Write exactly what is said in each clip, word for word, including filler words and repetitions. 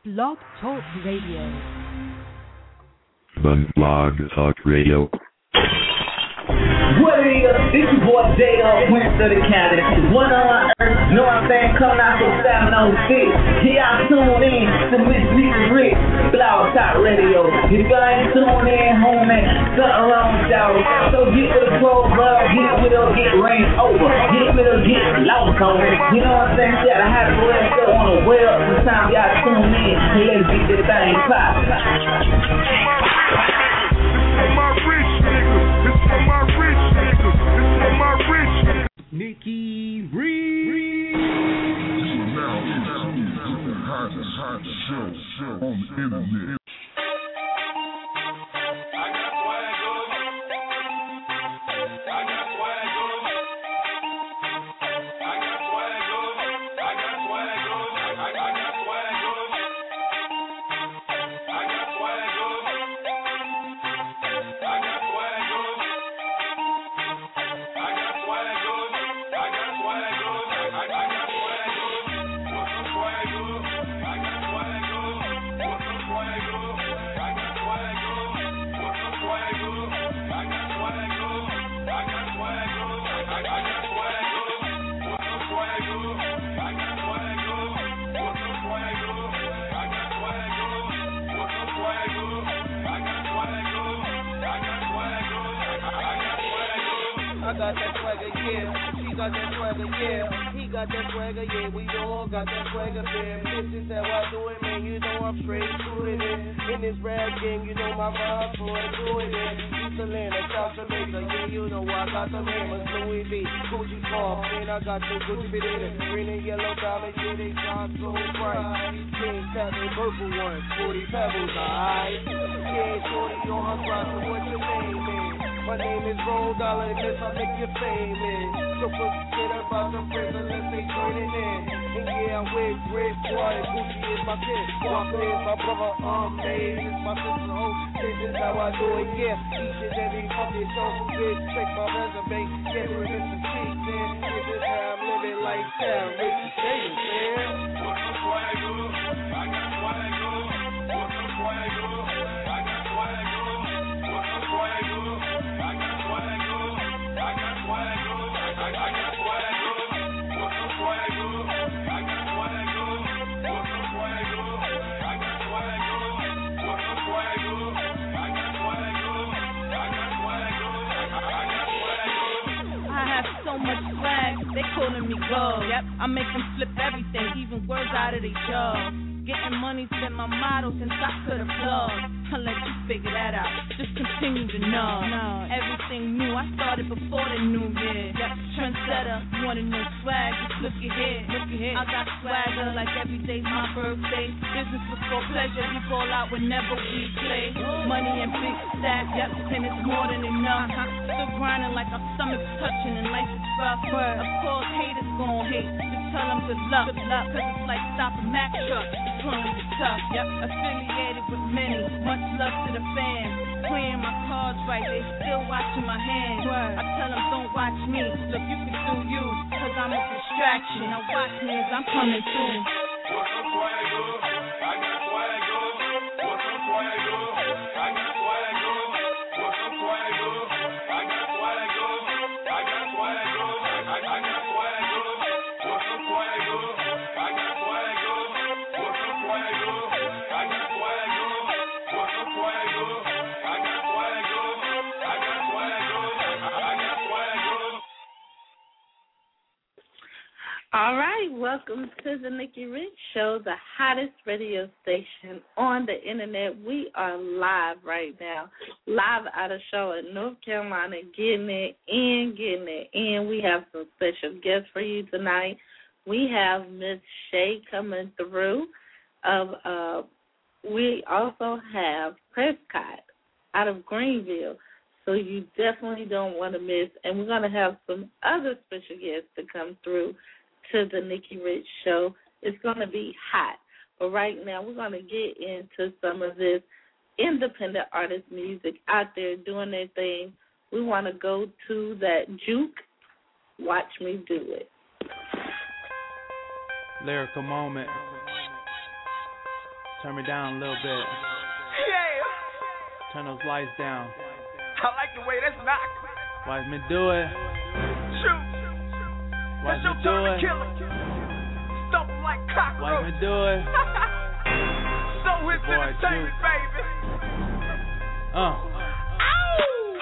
Blog Talk Radio. Blog Talk Radio. What it is? This your boy J O, Prince of the County. One on my earth, know what I'm saying? Coming out from seven oh six. Here I tune in to Miss Nicky Rich, Blog Talk Radio. If you ain't tuned in, homie, something wrong with y'all. So get with the program, get with her, get ran over. Get with her, get lost on it. You know what I'm saying? You gotta have the web show on the web. Sometimes y'all tune in and let's get this thing pop. Nicky Reed. Now, now, now, hottest, hottest show, show on the internet. I got that swagger, yeah. She got that swagger, yeah. He got that swagger, yeah. We all got that swagger, man. This is how I do it, man. You know I'm straight shooting it. In this rap game, you know my rhymes for it, doing it. East Atlanta, South Jamaica, yeah, you know I got them hammers. Louis V, Gucci Farm, man, I got the Gucci bit in it. Green and yellow diamond, yeah, they shine so bright. King Captain, purple ones, forty pebbles, alright. Yeah, shorty on her grind, so what's your name, man? My name is Roll Dollar, this I make you famous. So forget about the friends unless they turn it in. And yeah, I'm with Rich Boy, Gucci is my kid. Walker is my brother, um, Maze is my sister, oh, this is how I do it, yeah. Each and every fucking show, bitch, check my resume, get rid of some cheeks, man. This is how I'm living like that, Richie Davis, man. What's the swagger? I got swagger. What's the swagger? I got swagger. What's the swagger? So much swag, they calling me gold. Yep, I make them flip everything, even words out of their jaws. Getting money's been my motto since I could have vlogged. I'll let you figure that out, just continue to know. No, everything new, I started before the new year. Yep, trendsetter, you wanna know swag, just look at here, look at here. I got swagger like every day's my birthday. Business before pleasure, we fall out whenever we play. Money and big stack, yep, and it's more than enough. Still grinding like our stomach's touching and life is rough. Of course, haters gon' hate, just tell them good luck, good luck. Cause it's like stopping Mack truck, it's gonna be tough. Yep, affiliated with many, much love to the fans. Playing my cards right, they still watching my hands. I tell them don't watch me, look you can do you, cause I'm a distraction. Now watch me as I'm coming through. What's up, swagger? I got swagger. What's up, swagger? I got swagger. What's up, swagger? I got swagger. I got swagger. I got swagger. What's up, swagger? I got swagger. What's up, swagger? I got swagger. What's up, swagger? I got swagger. I got swagger. I got swagger. All right, welcome to the Nicky Rich Show, the hottest radio station on the internet. We are live right now, live out of Charlotte, North Carolina, getting it in, getting it in. We have some special guests for you tonight. We have Miss Shay coming through. Of uh, we also have Prescott out of Greenville, so you definitely don't want to miss. And we're going to have some other special guests to come through to the Nicky Rich Show. It's going to be hot. But right now we're going to get into some of this independent artist music out there doing their thing. We want to go to that juke. Watch me do it. Lyrical moment. Turn me down a little bit. Yeah. Turn those lights down. I like the way that's knocked. Watch me do it. Shoot. Watch That's me your do turn to it. kill him. Stomp him like Watch cockroach. me do it. So his Boy, entertainment, Juke. baby. Uh. Ow!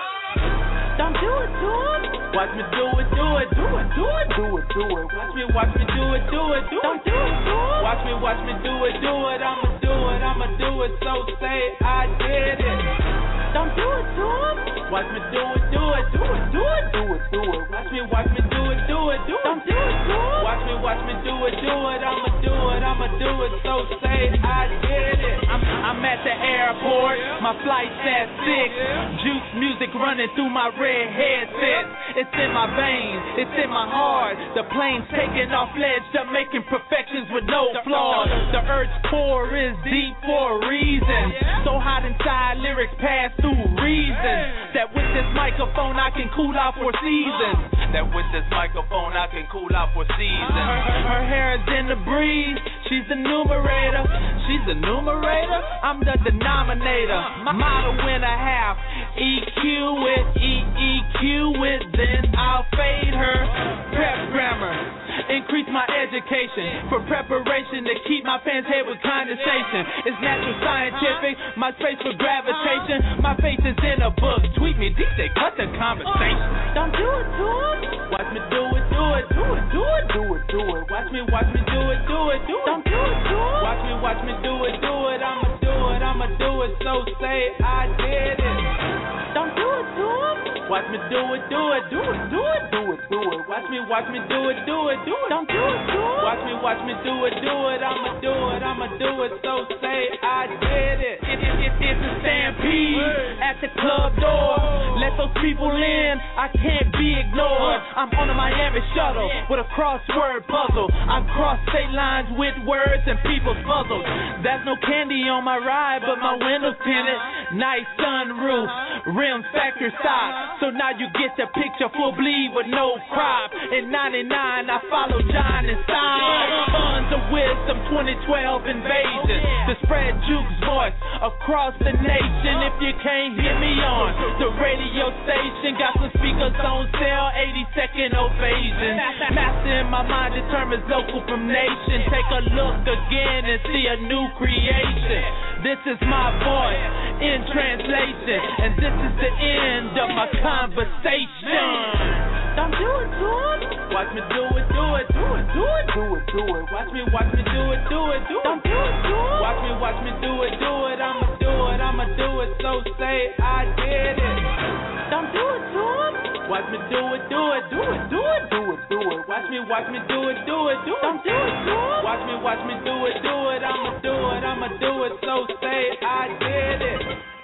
Don't do it to him. Watch me do it, do it, do it, do it, do it, do it. Watch me, watch me do it, do it, do it. Don't do it to him. Watch me, watch me do it, do it. I'ma do it, I'ma do it. So say I did it. Don't do it to him. Watch me do it, do it, do it, do it, do it, do it. Watch me, watch me do it, do it, do it. Don't do it to him. Watch me, watch me do it, do it. I'ma do it, I'ma do it. So say I did it. I'm, I'm at the airport. My flight's at six. Juice music running through my red headset. It's in my veins, it's in my heart. The plane's taking off, ledge up, making perfections with no flaws. The earth's core is deep for a reason. So hot inside, lyrics pass through reason. That with this microphone I can cool out for seasons. That with this microphone I can cool out for seasons. Her, her hair is in the breeze. She's the numerator. She's the numerator. I'm the denominator. Model and a half. E Q with E E Q with. Then I'll fade her. Prep grammar. Increase my education for preparation to keep my fans' head with condensation. It's natural scientific, my space for gravitation. My face is in a book. Tweet me, D J, cut the conversation. Don't do it to him. Watch me do it, do it, do it, do it, do it, do it. Watch me, watch me do it, do it, do it. Don't do it to him. Watch me, watch me do it, do it. I'ma do it, I'ma do it. So say I did it. Don't do it to him. Watch me do it, do it, do it, do it, do it, do it. Watch me, watch me do it, do it, do it. Don't do it to him. Watch me, watch me do it, do it. I'ma do it, I'ma do it. So say I did it. It, it, it it's a stampede at the club door. Let those people in. I can't be ignored. I'm on a Miami shuttle with a crossword puzzle. I cross state lines with words and people's puzzles. There's no candy on my ride, but my window's tinted. Nice sunroof, rims factory stock. So now you get the picture, full bleed with no crop. In ninety-nine, I follow John and Stein. Tons of wisdom, twenty twelve invasion. To spread Juke's voice across the nation. If you can't hear me on the radio station, got some speakers on sale, eighty second ovation. Master in my mind determines local from nation. Take a look again and see a new creation. This is my voice in translation, and this is the end of my conversation. Don't do it to him. Watch me do it, do it, do it, do it, do it, do it. Watch me, watch me do it, do it, do it. Don't do it to him. Watch me, watch me do it, do it. I'ma do it, I'ma do it. So say I did it. Don't do it to him. Watch me do it, do it, do it, do it, do it, do it. Watch me, watch me do it, do it, do it. Don't do it to him. Watch me, watch me do it, do it. I'ma do it, I'ma do it. So say I did it.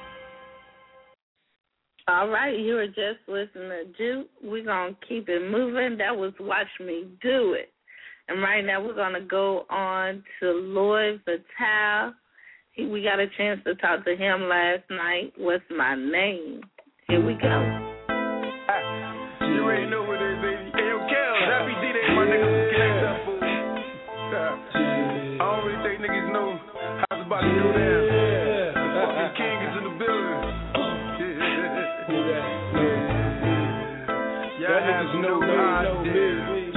All right, you were just listening to Juke. We're going to keep it moving. That was Watch Me Do It. And right now we're going to go on to Lloyd Vital. He, we got a chance to talk to him last night. What's my name? Here we go. You already know what it is, baby. Hey, yo, Kel, that be D-Day, my nigga. Get that fool. I don't really think niggas know how it's about to go down. Fucking King is in the building. Y'all niggas know how I did.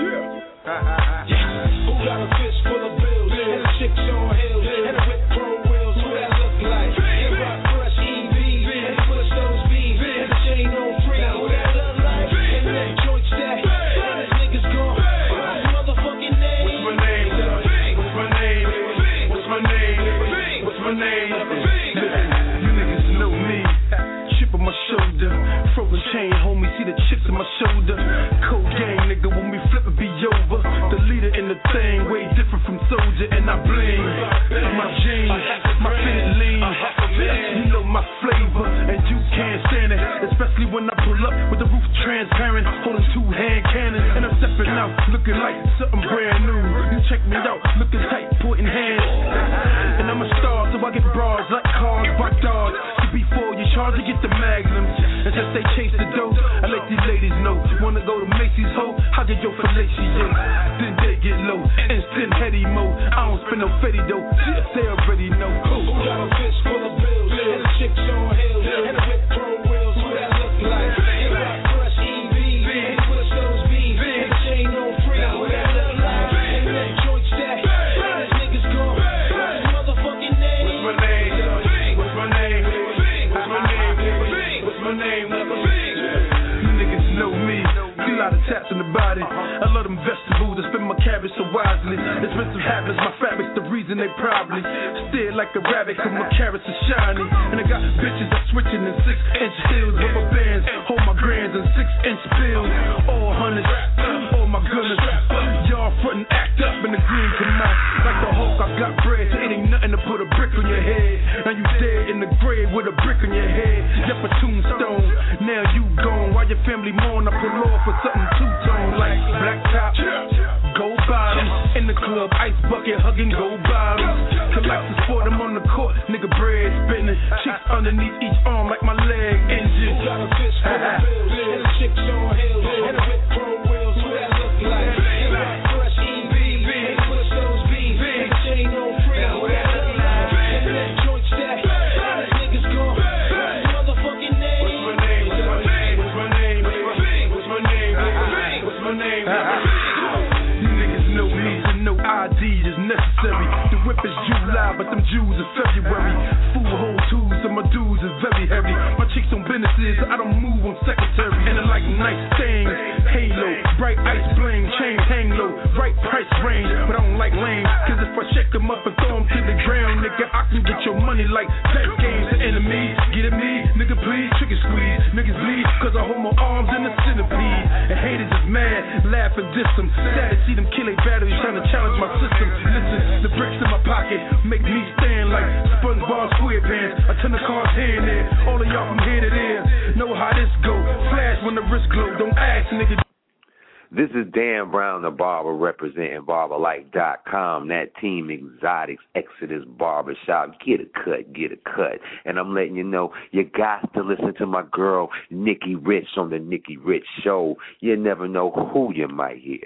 Who got a fist full of bills and a chick on hills and a whip chrome wheels? Who that look like? Hip hop crush E Vs and push those B's and the chain on free. Now who that look like? And that joint stack. And this niggas gone. What's his motherfucking name? What's my name? What's my name? What's my name? What's my name? Listen, you niggas know me. Chip on my shoulder. Frozen chain, homie, see the chips on my shoulder. Cold gang, nigga, when we flip it be over. The leader in the thing, way different from soldier, and I bling. My jeans, my fitted lean. You know my flavor, and you can't stand it. Especially when I pull up with the roof transparent, holding two hand cannons, and I'm stepping out, looking like something brand new. You check me out, looking tight, pointing hands. And I'm a star, so I get bras like cars, by dogs. So before you charge to get the magnums. And just they chase the dough, I let these ladies know. Wanna go to Macy's, ho? I'll get your fellatio. Then they get low, instant heady mode. I don't spend no fetty though, they already know. Who got a fist full of bills, and a chick on hills, and a whip chrome wheels, who that look like? And rock crush E V, and push those beans, and the chain on free, who that look like? And that joint stack, and his niggas gone. What's his motherfucking name? What's my name? What's my name? What's my name? What's my name? You niggas know me. A lot of taps in the body. I love them vegetables. I spend my cabbage so wisely. Expensive habits, my fabric's the reason they probably stare like a rabbit, cause my carrots are shiny. And I got bitches that switching in six inch heels. Rubber bands, hold my grands in six inch bills. All hundreds, all my goodness. Y'all front and act up in the green tonight. Like the Hulk, I got bread, so it ain't nothing to put a brick on your head. Now you dead in the grave with a brick on your head. Just a tombstone, now you gone. While your family mourn, I pull off for something two-tone like black top, gold bottoms. In the club, ice bucket hugging gold bottles. Collapses for them on the court, nigga bread spinning. Chicks underneath each arm like my leg engine. Who got a fist full of bills, and a chick on hills, and a whip chrome wheels, who that look like? And rock crush E V, and push those beans, and the chain on free, who that look like? And that joint stack, and his niggas gone. What's his motherfucking name? What's my name? What's my name? What's my name? What's my name? What's my name? You niggas know me, so no I D is necessary. The whip is July, but them Jews is February. Fool whole tools, and my dudes is very heavy. My chicks on businesses, so I don't move on secretary. And I like nice things, halo, bright ice bling, chain hang low, right price range. But I don't like lame, cause if I check them up and throw them to the ground, nigga, I can get your money like that game's the enemy. Get at me, nigga, please, trigger squeeze. Niggas bleed, cause I hold my arms in the centipede. And haters is mad, laugh and diss them. Sad to see them kill a batteries trying to challenge my system. Listen, the bricks in my pocket make me stand like SpongeBob SquarePants. I turn the cars here and there. All of y'all from here to there know how this go. Flash when the wrist glow. Don't ask, nigga. This is Dan Brown, the barber, representing barber life dot com, that Team Exotics Exodus Barbershop. Get a cut, get a cut. And I'm letting you know, you got to listen to my girl, Nikki Rich, on the Nikki Rich Show. You never know who you might hear.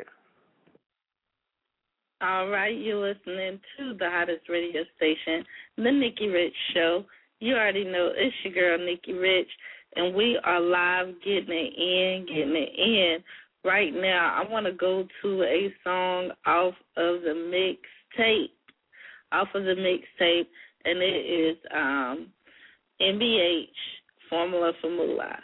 All right, you're listening to the hottest radio station, the Nikki Rich Show. You already know it's your girl, Nikki Rich, and we are live getting it in, getting it in. Right now, I want to go to a song off of the mixtape, off of the mixtape, and it is um, N B H, Formula for Moolah.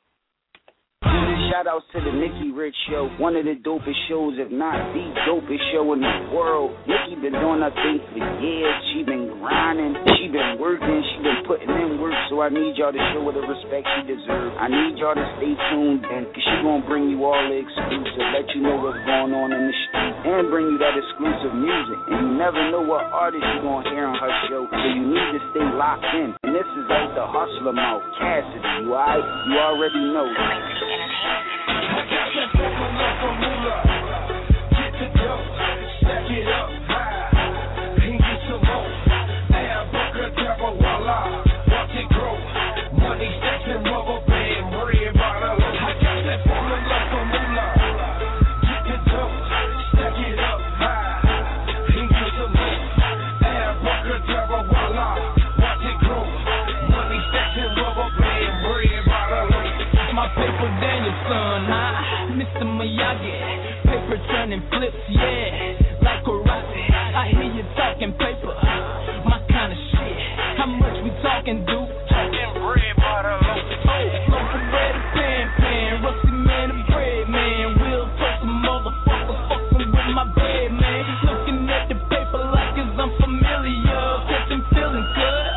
Shout outs to the Nikki Rich Show, one of the dopest shows, if not the dopest show in the world. Nikki been doing her thing for years. She been grinding, she been working, she been putting in work. So I need y'all to show her the respect she deserves. I need y'all to stay tuned in, cause she gonna bring you all the exclusive, let you know what's going on in the street, and bring you that exclusive music. And you never know what artist you gonna hear on her show, so you need to stay locked in. And this is like the hustler mouth, Cassidy, you alright? You already know. I got that formula for moolah. Get the dough, stack it up high, and get some more. Air bucker, dabba, voila, watch it grow. Money stacks and rubber band, bread bottle. I got that formula for moolah. Get the dough, stack it up high, and get some more. Air bucker, dabba, voila, watch it grow. Money stacks and rubber band, bread bottle. My paper Daniel son, huh? Mister Miyagi, paper turning flips, yeah, like karate. I hear you talking paper, my kind of shit. How much we talking, dude? Talking bread, butter, loaf. Oh, loaf of bread, pan, pan, rusty man and bread, man. We'll toast a motherfucker, fucking with my bed, man. Looking at the paper like it's unfamiliar, catching feelings good.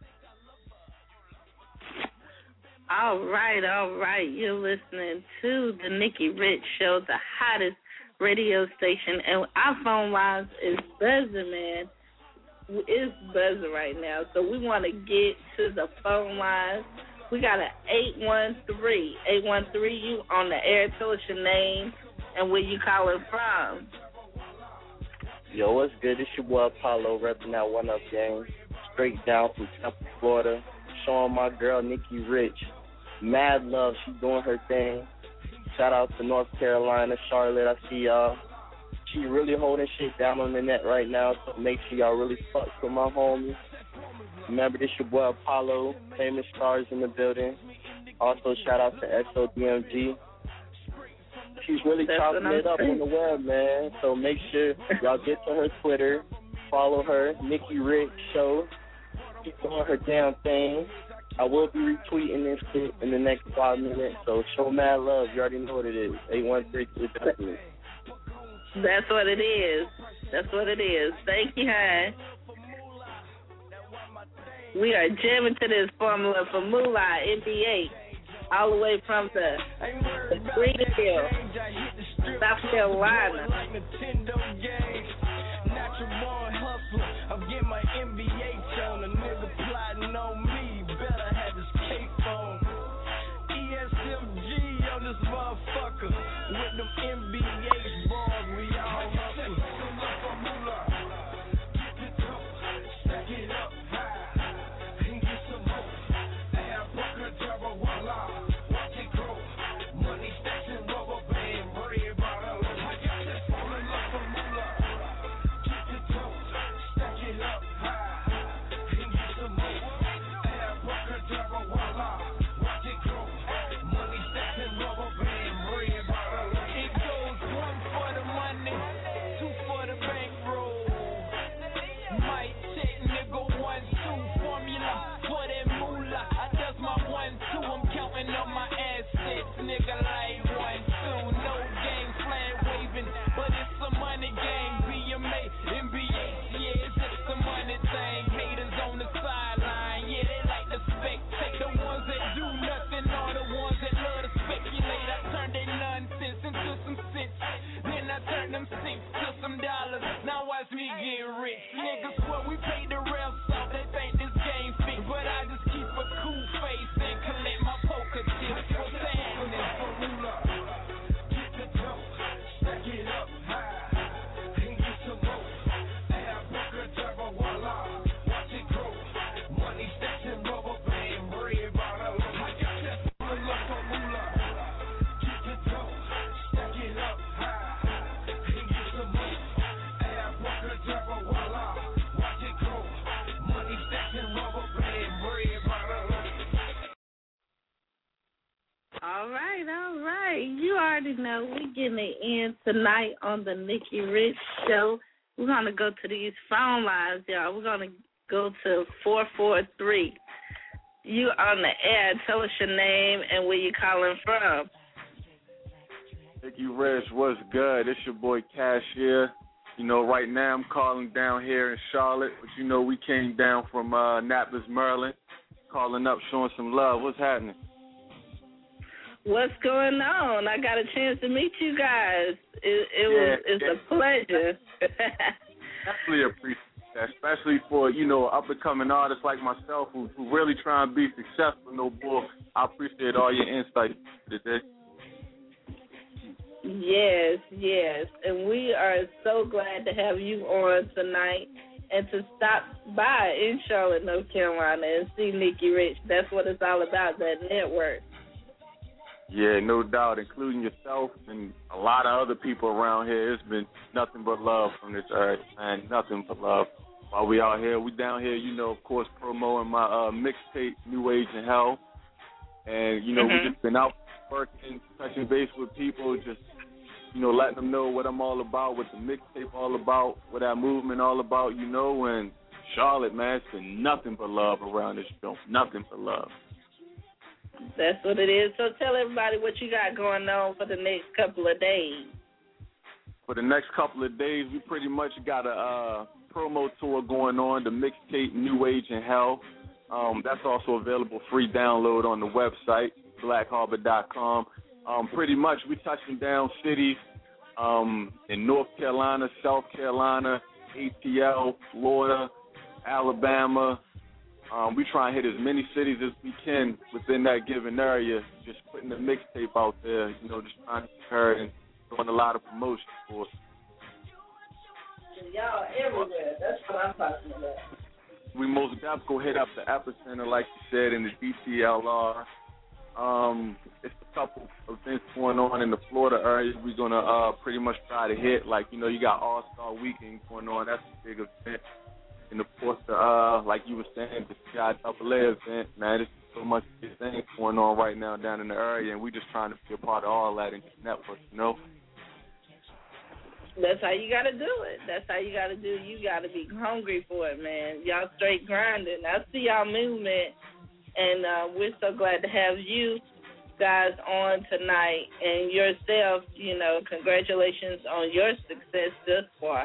All right, all right. You're listening to the Nikki Rich Show, the hottest radio station. And our phone lines is buzzing, man. It's buzzing right now. So we want to get to the phone lines. We got an eight one three. eight one three, you on the air. Tell us your name and where you calling from. Yo, what's good? It's your boy Apollo repping that one up gang. Straight down from Tampa, Florida. showing my girl Nikki Rich mad love. She doing her thing. Shout out to North Carolina, Charlotte. I see y'all. She really holding shit down on the net right now, so make sure y'all really fuck with my homie. Remember, this your boy Apollo, famous stars in the building. Also, shout out to S O D M G. She's really That's chopping it up on the web, man. So make sure y'all get to her Twitter, follow her, Nikki Rich Show. She's doing her damn thing. I will be retweeting this shit in the next five minutes, so show mad love. You already know what it is. eight one three two three. That's what it is. That's what it is. Thank you, hon. We are jamming to this formula for Moolah, N B A, all the way from the, the Greenville, South Carolina. Natural born hustler, I'm getting my N B A on. A nigga plotting on me, better have his cape on. E S M G on this motherfucker, with them N B A bars, we all hustle. Stack it up high, and get some more. Add Booker, Jabba, voila, watch it grow. Money stacks and rubber band, bread bottle. I got that falling up for moolah. Stack it up high, and get some more. Add Booker, Jabba, voila, watch it grow. Money stacks and rubber band, bread bottle. It goes one for the money, two for the bankroll. Might check, nigga, one, two, formula for that moolah. I does my one, two, I'm counting up my assets, nigga, like one, two. No game, flag waving, but it's a money game. B M A, N B A, yeah, it's just a money thing. Haters on the sideline, yeah, they like to spectate. The ones that do nothing are the ones that love to speculate. I turned their nonsense into some sense, then I turned them cents to some dollars. Now watch me get rich. Niggas, what we pay the refs off, they think this game fit, but I just keep a cool face and collect my poker chips. What's happening? Get the dough, stack it up high, and get some more. Add Booker, Jabba, voila, watch it grow. Money stacks and rubber band, bread bottle. I got that full up for moolah. Get the dough, stack it up high, and get some more. Add Booker, Jabba, voila, watch it grow. Money stacks and rubber band, bread bottle. All right, all right. You already know we're getting it in tonight on the Nikki Rich Show. We're going to go to these phone lines, y'all. We're going to go to four four three. You on the air. Tell us your name and where you calling from. Nikki Rich, what's good? It's your boy Cash here. You know, right now I'm calling down here in Charlotte, but you know we came down from uh, Annapolis, Maryland, calling up, showing some love. What's happening? What's going on? I got a chance to meet you guys. It, it Yeah, was it's yeah. a pleasure. Definitely appreciate that, especially for, you know, up-and-coming artists like myself who, who really trying to be successful, no bull. I appreciate all your insight today. Yes, yes. And we are so glad to have you on tonight and to stop by in Charlotte, North Carolina and see Nikki Rich. That's what it's all about, that network. Yeah, no doubt, including yourself and a lot of other people around here. It's been nothing but love from this earth, man, nothing but love. While we out here, we down here, you know, of course, promoting my uh, mixtape, New Age in Hell. And, you know, Mm-hmm. we just been out working, touching base with people, just, you know, letting them know what I'm all about, what the mixtape all about, what that movement all about, you know. And Charlotte, man, it's been nothing but love around this show, nothing but love. That's what it is. So tell everybody what you got going on for the next couple of days. For the next couple of days, we pretty much got a uh, promo tour going on, the mixtape New Age in Hell. Um, that's also available free download on the website, black harbor dot com. Um, pretty much we touching down cities um, in North Carolina, South Carolina, A T L, Florida, Alabama. Um, we try and hit as many cities as we can within that given area, just putting the mixtape out there, you know, just trying to get heard and doing a lot of promotion for us. Y'all everywhere. That's what I'm talking about. we most definitely go hit up the Epicenter, like you said, in the D T L R. Um, it's a couple events going on in the Florida area. We're gonna uh, pretty much try to hit. Like, you know, you got All Star Weekend going on. That's a big event. And of course, the uh, like you were saying, the C I A A event. Man, there's so much good things going on right now down in the area, and we're just trying to be a part of all that and network. You know. That's how you got to do it. That's how you got to do it. You got to be hungry for it, man. Y'all straight grinding. I see y'all movement, and uh, we're so glad to have you guys on tonight. And yourself, you know, congratulations on your success thus far.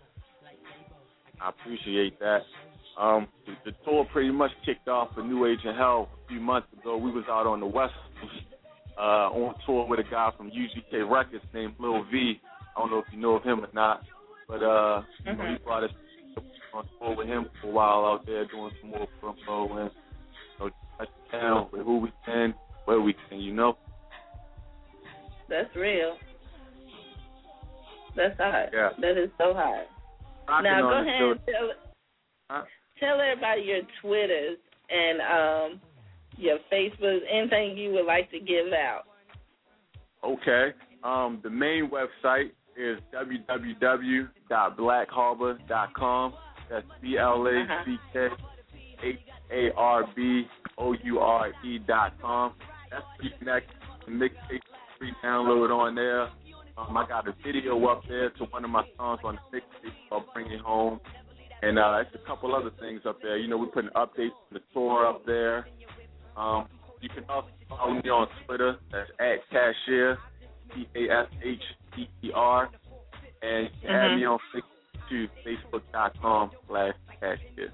I appreciate that. Um, the, the tour pretty much kicked off for New Age and Hell a few months ago. We was out on the West Coast uh, on tour with a guy from U G K Records named Lil V. I don't know if you know of him or not, but uh, mm-hmm. you know, he brought us on tour with him for a while out there doing some more promo and, you know, touch down with who we can, where we can, you know. That's real. That's hot. Yeah. That is so hot. Rocking now, go on ahead and tell, huh? tell everybody your Twitters and um, your Facebooks, anything you would like to give out. Okay. Um, the main website is w w w dot black harbor dot com. That's B L A C K H A R B O U R E dot com. That's free connect to mixtape, free download on there. Um, I got a video up there to one of my songs on the mixtape called Bring It Home. And uh, it's a couple other things up there. You know, we're putting updates to the tour up there. Um, you can also follow me on Twitter. That's at Cashier. T A S H E E R, and you can mm-hmm. add me on Facebook to facebook.com slash cashier.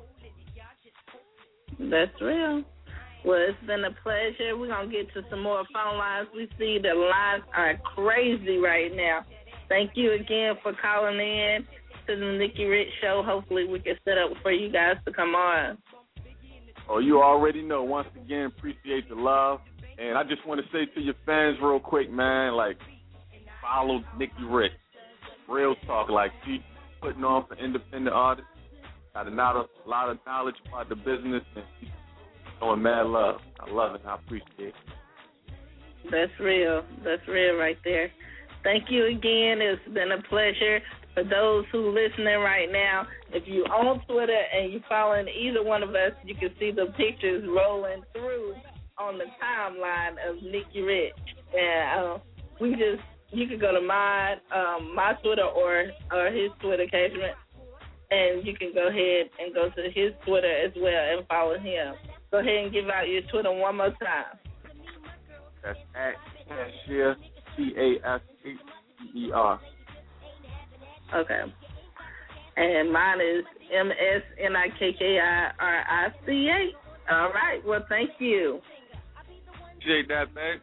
That's real. Well, it's been a pleasure. We're going to get to some more phone lines. We see the lines are crazy right now. Thank you again for calling in to the Nikki Rich Show. Hopefully we can set up for you guys to come on. Oh, you already know. Once again, appreciate the love. And I just want to say to your fans real quick, man, like, follow Nikki Rich. Real talk. Like, she's putting on for independent artists. Got a lot of, a lot of knowledge about the business, and she's showing mad love. I love it. I appreciate it. That's real. That's real right there. Thank you again. It's been a pleasure. For those who listening right now, if you're on Twitter and you're following either one of us, you can see the pictures rolling through on the timeline of Nikki Rich. And uh, we just, you can go to my um, my Twitter or, or his Twitter, Cashman, and you can go ahead and go to his Twitter as well and follow him. Go ahead and give out your Twitter one more time. That's at Cashier, C A S H E E R. Okay. And mine is M S N I K K I R I C A. All right. Well, thank you. Appreciate that, man.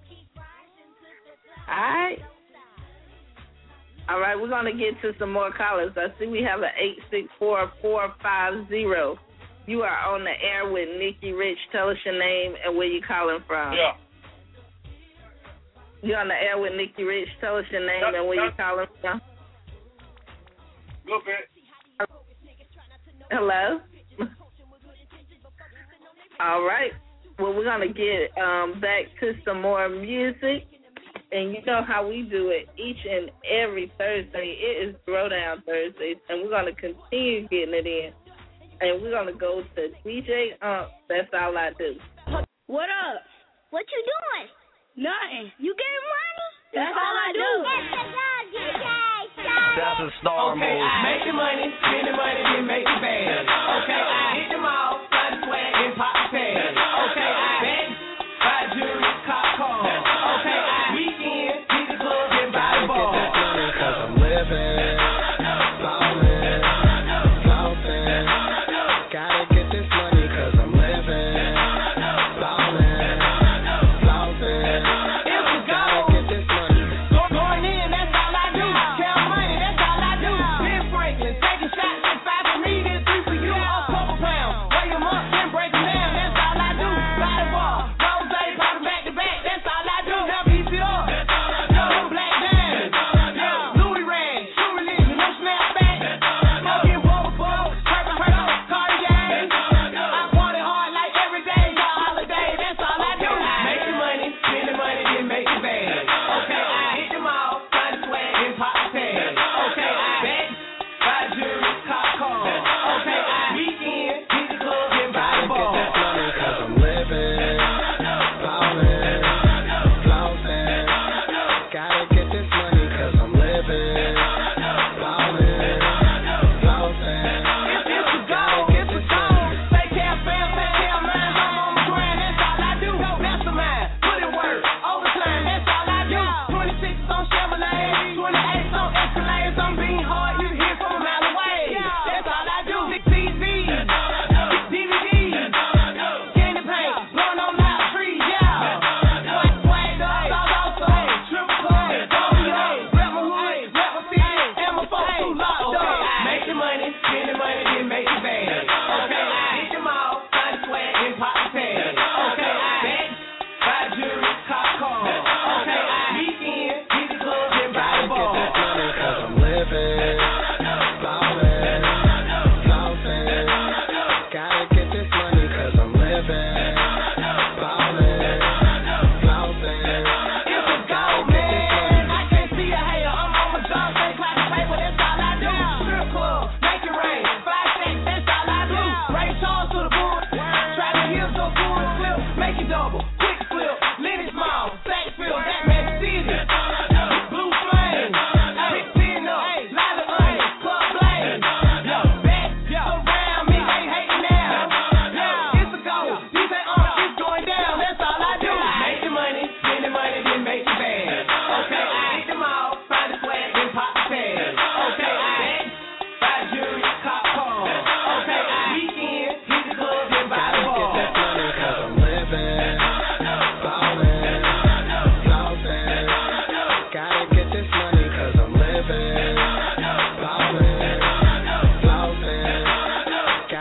All right. All right, we're going to get to some more callers. I see we have an eight six four, four five zero. You are on the air with Nikki Rich. Tell us your name and where you're calling from. Yeah. You're on the air with Nikki Rich. Tell us your name that, and where you're calling from. Look at. Hello? All right. Well, we're going to get um, back to some more music. And you know how we do it each and every Thursday. It is Throwdown Thursdays, and we're going to continue getting it in. And we're going to go to D J Ump. That's all I do. What up? What you doing? Nothing. You getting money? That's, That's all I do. That's a star okay, move. I make the money, spend the money, then make the bag. Okay, I hit them all, fly the swag, and pop the tag. Okay, I bag, buy jewelry, cop cars. Okay, I weekend, hit the club, and buy the bar. Get this money cause I'm living, ballin', flossing. Gotta get this money cause I'm living, ballin', flossing. Gotta get this money. Going in, that's all I do. Count money, that's all I do. Ben Franklin, taking shots, and five for me, then three for you.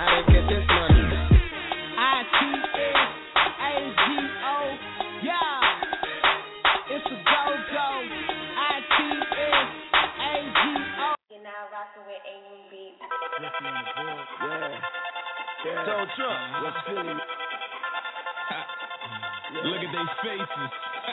Gotta get this money. I T S A G O, yeah, it's a go-go. I T S A G O. You're now rocking with A U B. Yeah. Yeah. Don't Trump. What's feeling? Look at their faces.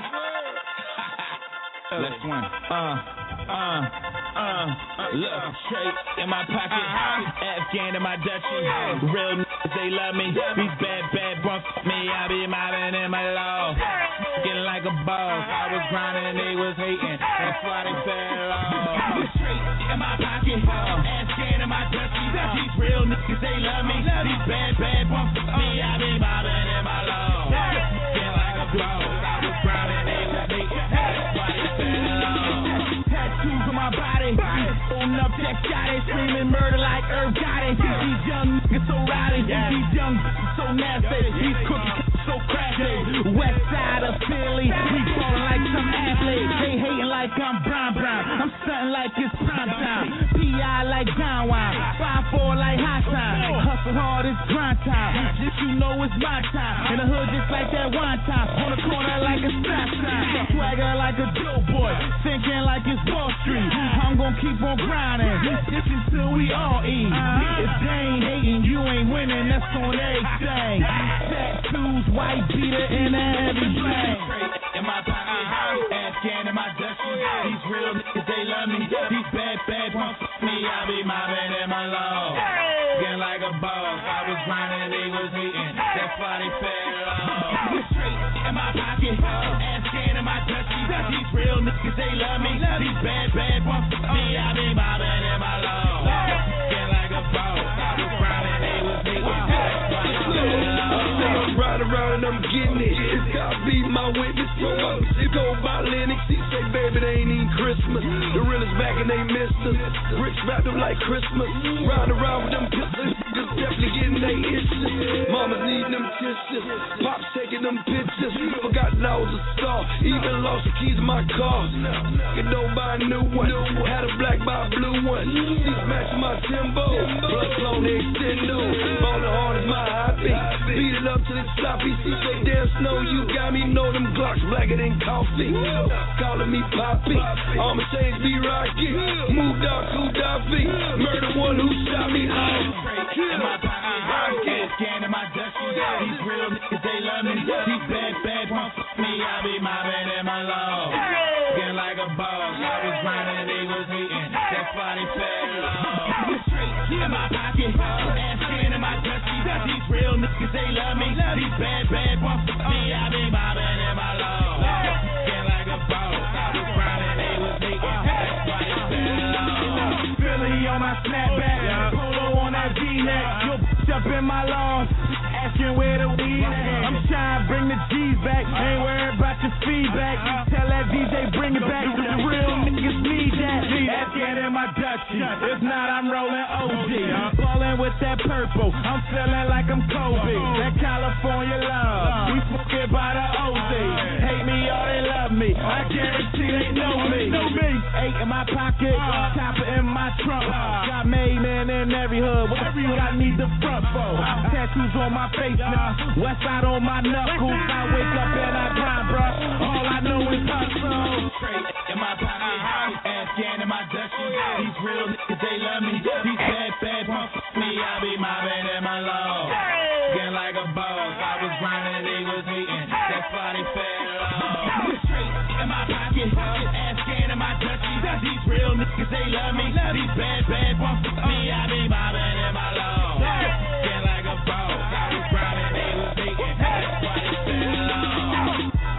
Let's one. Uh, uh, uh, look, straight in my pocket, uh-huh. Afghan in my duchy. Uh-huh. Real niggas, they love me. Uh-huh. These bad, bad ones f me. I be mobbing in my law. Getting like a boss. I was grinding, they was hating. That's why they fell off. Straight in my pocket, uh, Afghan in my duchy. Uh, These real niggas, they love me. These bad, bad ones f me. I be mobbing in my law. Getting like a boss. I was grinding, they was hating. That's why they fell off. Tattoos on my body, holding up that shot, screaming murder like Irv Gotti. These young niggas so rowdy, these young niggas so nasty, these cookies so crafty. West side of Philly, we ballin' like some athlete. They hating like I'm Brown Brown, I'm stunting like it's prime time. P I like John Wine, five four like hot time. Hustle hard, it's grind time. Just you know it's my time. In the hood just like that one time. On the corner like a stop sign. Swagger like a dope boy, thinking like it's Wall Street. I'm gonna keep on grinding. This is till we all eat. If they ain't hating, you ain't winning. That's on everything. Tattoos, white beater, and a heavy bang. In my pocket, Afghan in my duchy. These real niggas, they love me. These bad, bad ones f me. I be mobbing in my law. Getting like a boss. I was grinding, they was hating. That's why they fell off. Straight in my pocket, Afghan in my duchy. These real niggas, they love me. These bad, bad ones f me. I be mobbing in my law. Getting like a boss. I was grinding, they was hating. That's why they fell off. I'm riding around and I'm getting it. It's gotta be my witness. It go by Lennox. He say, baby, they ain't even Christmas. The realest back and they missed us. Bricks wrapped up like Christmas. Riding around with them pistols. Niggas definitely getting they issues. Mama's needing them tissues. Pops taking them pictures. Forgot I was a star. Even lost the keys to my car. Could don't buy a new one. Had a black by a blue one. Seats matching my Timbo. Blood flow, they extend new. Ballin' hard is my hobby. Beat it up till it's sloppy. See, say, damn snow, you got me. Know them Glocks blacker than coffee. Calling me Poppy. All my chains be rocky. Moved out Gaddafi. Murder one who shot me. Oh. In my pocket, Afghan in my duchy. These real niggas, they love me. These bad, bad ones f me. I be mobbing in my law. Getting like a boss. I was grinding, they was hating. That's why they fell off. Straight in my pocket, Afghan in my duchy. These real niggas, they love me. These bad, bad ones f me. I be mobbing in my law. Getting like a boss. I was grinding, they was hating. That's why they fell off. Philly on my snapback, polo on that V-neck. Yo, bitch up in my lawn, asking where the weed at. I'm trying to bring the G's back, ain't worried about your feedback. Tell that D J bring it back, the real niggas need that. Afghan in my duchy, if not I'm rolling O G. Ballin' with that purple, I'm feeling like I'm Kobe. That California love, we smoking by the O Z. Hate me or they love me, I guarantee they know me. Eight in my pocket, chopper in my trunk. Got made man in every hood, what I need the front for? Tattoos on my face now, west side on my knuckles. I wake up and I grind, bro. All I know is hustle. Straight in my pocket, Afghan in my duchy. These real niggas, they love me. These bad, bad ones f me. I be mobbing in my law. Getting like a boss. I was grinding, they was hating. That's why they fell off. Straight in my pocket, Afghan in my duchy. These real niggas, they love me. These bad, bad ones f me. I be mobbing in my law. Getting like a boss. I was grinding, they was hating. That's why they fell off.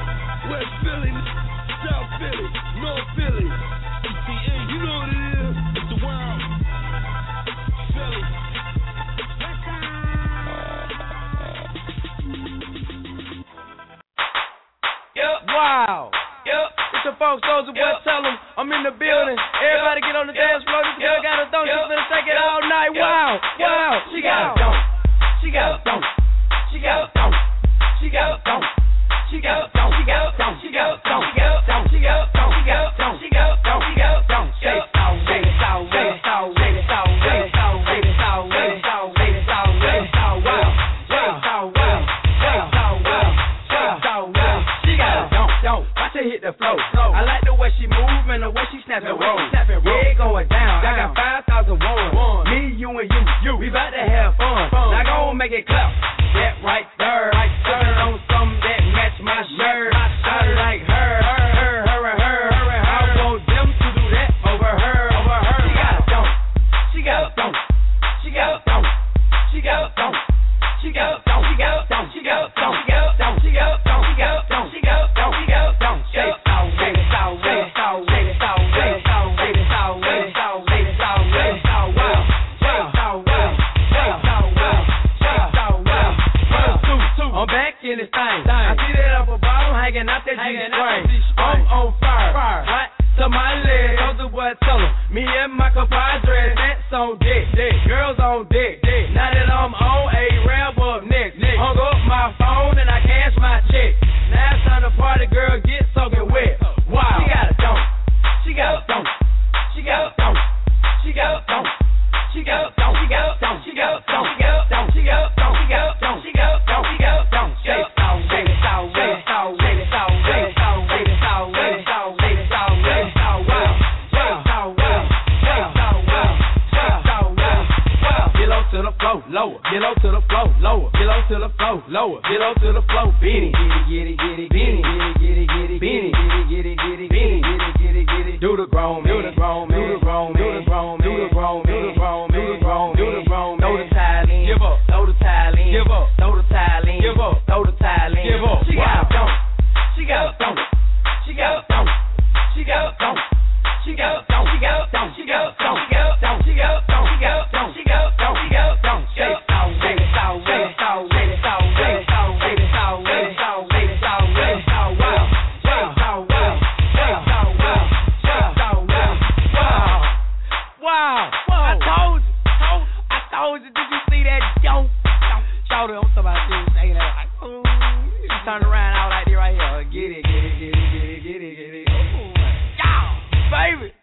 West Philly, South Philly, North Philly. You know what it is. It's the world. Philly. Yep. Wow. Yep. It's the folks, those who yep. tell them I'm in the building. Yep. Everybody get on the yep. dance floor. This girl yep. got a thong. Yep. She's gonna take it all night. Yep. Wow. Yep. Wow. She got a thong. She got a thong. She got a thong. She got a thong. She got a thong. She got a thong. She got a thong. She got a thong. She got a thong. She got a thong. She got a thong. She got a thong. Shake it out, shake it out, shake it out, shake it out, shake it out, shake it out, shake it out, shake it out. have fun. Now go and make it clap. That right there, right there, on something that match my shirt. I like her, her, her, her, and her. I want them to do that over her, over her. She got a don't, she got a don't, she got a don't, she got a don't, she got a don't, she got a don't, she got a don't, she got a don't, she got a don't, she got a don't, she got a don't, she got a don't. Shake it out, shake it out, shake it out, shake it out, shake it out, shake it out, shake it out, shake it out, shake it out, wow, shake it out, wow, shake it out, wow, shake it out, wow. I'm back in this thing. I see that upper bottom hanging out that G-string. I'm on fire. Right to my leg. Those the boy tell them. Me and my compadre, that's on deck. Girls on deck. Now that I'm on a ramp up next. Hung up my phone and I cash my check. Now it's time to party, girl, get soaking wet. Wow. She got a don't. She got a don't. She got a don't. She got a don't. She got a don't. She got a don't. She got a don't. She got a don't. She got a don't. She got a don't. She got a don't. She got a don't. Shake it out, shake it out, shake it out, shake it out, shake it out, shake it out, shake it out, shake it out, shake it out, wow, shake it out, wow, shake it out, wow, shake it out, wow, wow. Get low to the flow, lower. Get low to the flow, lower. Get low to the flow, lower. Get low to the flow, beanie, get it, get it, get it, get it, get it, beanie, get it, get it, get it, get it, get it, get it. Do the grown, do the grown, do the grown, do the grown, do the grown, do the grown, do the grown, do the grown. Throw the tile in, give up. Throw the tile in, give up. Throw the tile in, give up. Throw the tile in, give up. She got a don't, she got a don't, she got a don't, she got a don't, she got a don't, she got a don't, she got a don't, she got a don't, she got a don't, she got a don't, she got a don't, she got a don't. Shake it out, shake it out, shake it out, shake it out, shake it out, shake it out, shake it out, shake it out, shake it out, wow, shake it out, wow, shake it out, wow, shake it out, wow, wow, wow. I told you, told, I told you. Did you see that? Don't, don't, shout it. I'm talking about you saying that like, ooh, you turn around out like this right here. Get it, get it, get it, get it, get it, get it. Ooh, y'all, baby.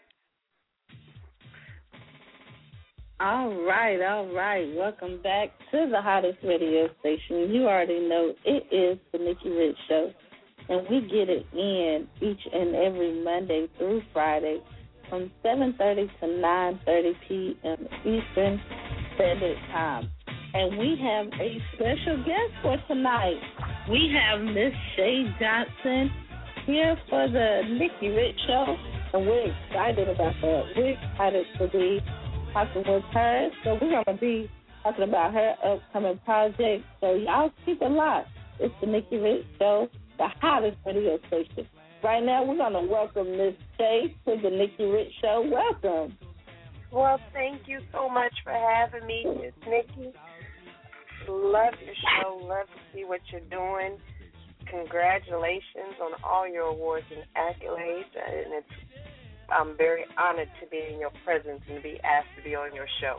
All right, all right. Welcome back to the hottest radio station. You already know it is the Nikki Rich Show, and we get it in each and every Monday through Friday from seven thirty to nine thirty p.m. Eastern Standard Time. And we have a special guest for tonight. We have Miss Shay Johnson here for the Nikki Rich Show, and we're excited about that. We're excited to be talking with her. So we're going to be talking about her upcoming project. So y'all keep it locked. It's the Nikki Rich Show, the hottest radio station. Right now, we're going to welcome Miss Shay to the Nikki Rich Show. Welcome. Well, thank you so much for having me, Miss Nikki. Love your show. Love to see what you're doing. Congratulations on all your awards and accolades. And it's I'm very honored to be in your presence and to be asked to be on your show.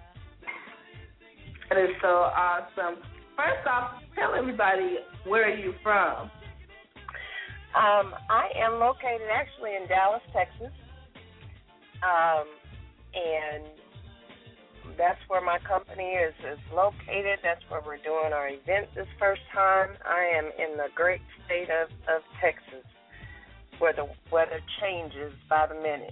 That is so awesome. First off, tell everybody, where are you from? Um, I am located actually in Dallas, Texas. Um, and that's where my company is, is located. That's where we're doing our event this first time. I am in the great state of, of Texas, where the weather changes by the minute.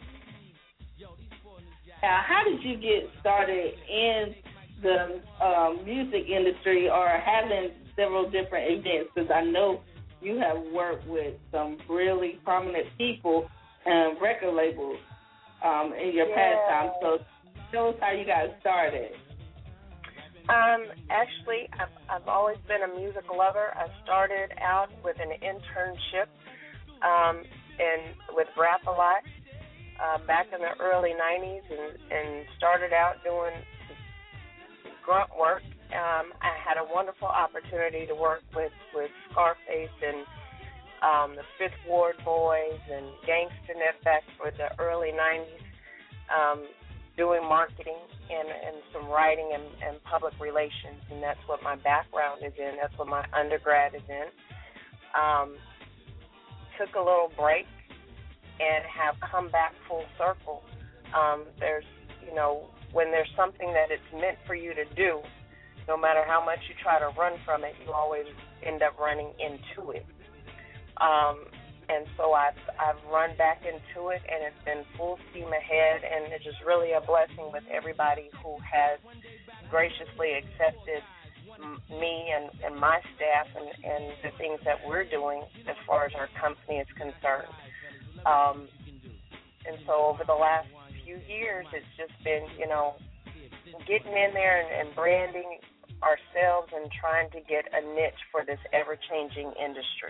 Now, how did you get started in the um, music industry or having several different events? Because I know you have worked with some really prominent people and record labels um, in your yeah. pastime. So tell us how you got started. Um, actually, I've, I've always been a music lover. I started out with an internship Um, and with Rap-A-Lot uh, back in the early nineties and, and started out doing grunt work. Um, I had a wonderful opportunity to work with, with Scarface and um, the Fifth Ward Boys and Gangsta Net back for the early nineties, um, doing marketing and, and some writing and, and public relations, and that's what my background is in. That's what my undergrad is in. Um, took a little break and have come back full circle. Um, there's, you know, when there's something that it's meant for you to do, no matter how much you try to run from it, you always end up running into it. Um, and so I've, I've run back into it, and it's been full steam ahead, and it's just really a blessing with everybody who has graciously accepted m- me and, and my staff and, and the things that we're doing as far as our company is concerned. Um, and so over the last few years, it's just been, you know, getting in there and, and branding ourselves and trying to get a niche for this ever-changing industry.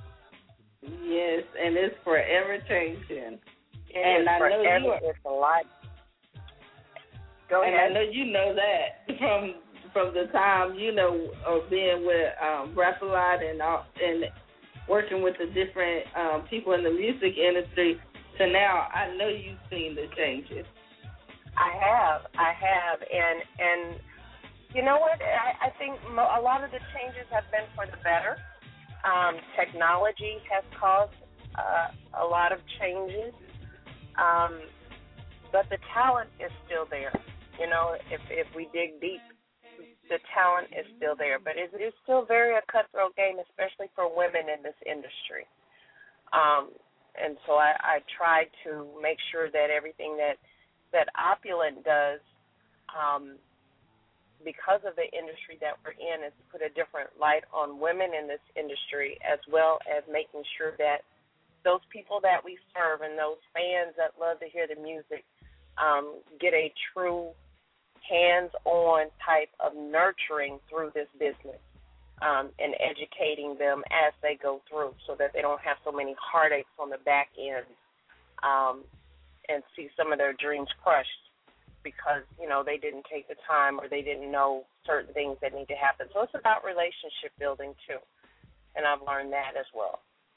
Yes, and it's forever changing. It and is I know forever, you are, it's a lot. Go and ahead. I know you know that from from the time, you know, of being with um, Rap A Lot and all, and working with the different um, people in the music industry to now. I know you've seen the changes. I have, I have, and and you know what? I, I think mo- a lot of the changes have been for the better. Um, technology has caused uh, a lot of changes, um, but the talent is still there. You know, if if we dig deep, the talent is still there. But it is still very a cutthroat game, especially for women in this industry. Um, and so I, I try to make sure that everything that that Opulent does, um, because of the industry that we're in, is to put a different light on women in this industry, as well as making sure that those people that we serve and those fans that love to hear the music um, get a true hands-on type of nurturing through this business um, and educating them as they go through so that they don't have so many heartaches on the back end. Um, and see some of their dreams crushed because, you know, they didn't take the time or they didn't know certain things that need to happen. So it's about relationship building, too, and I've learned that as well.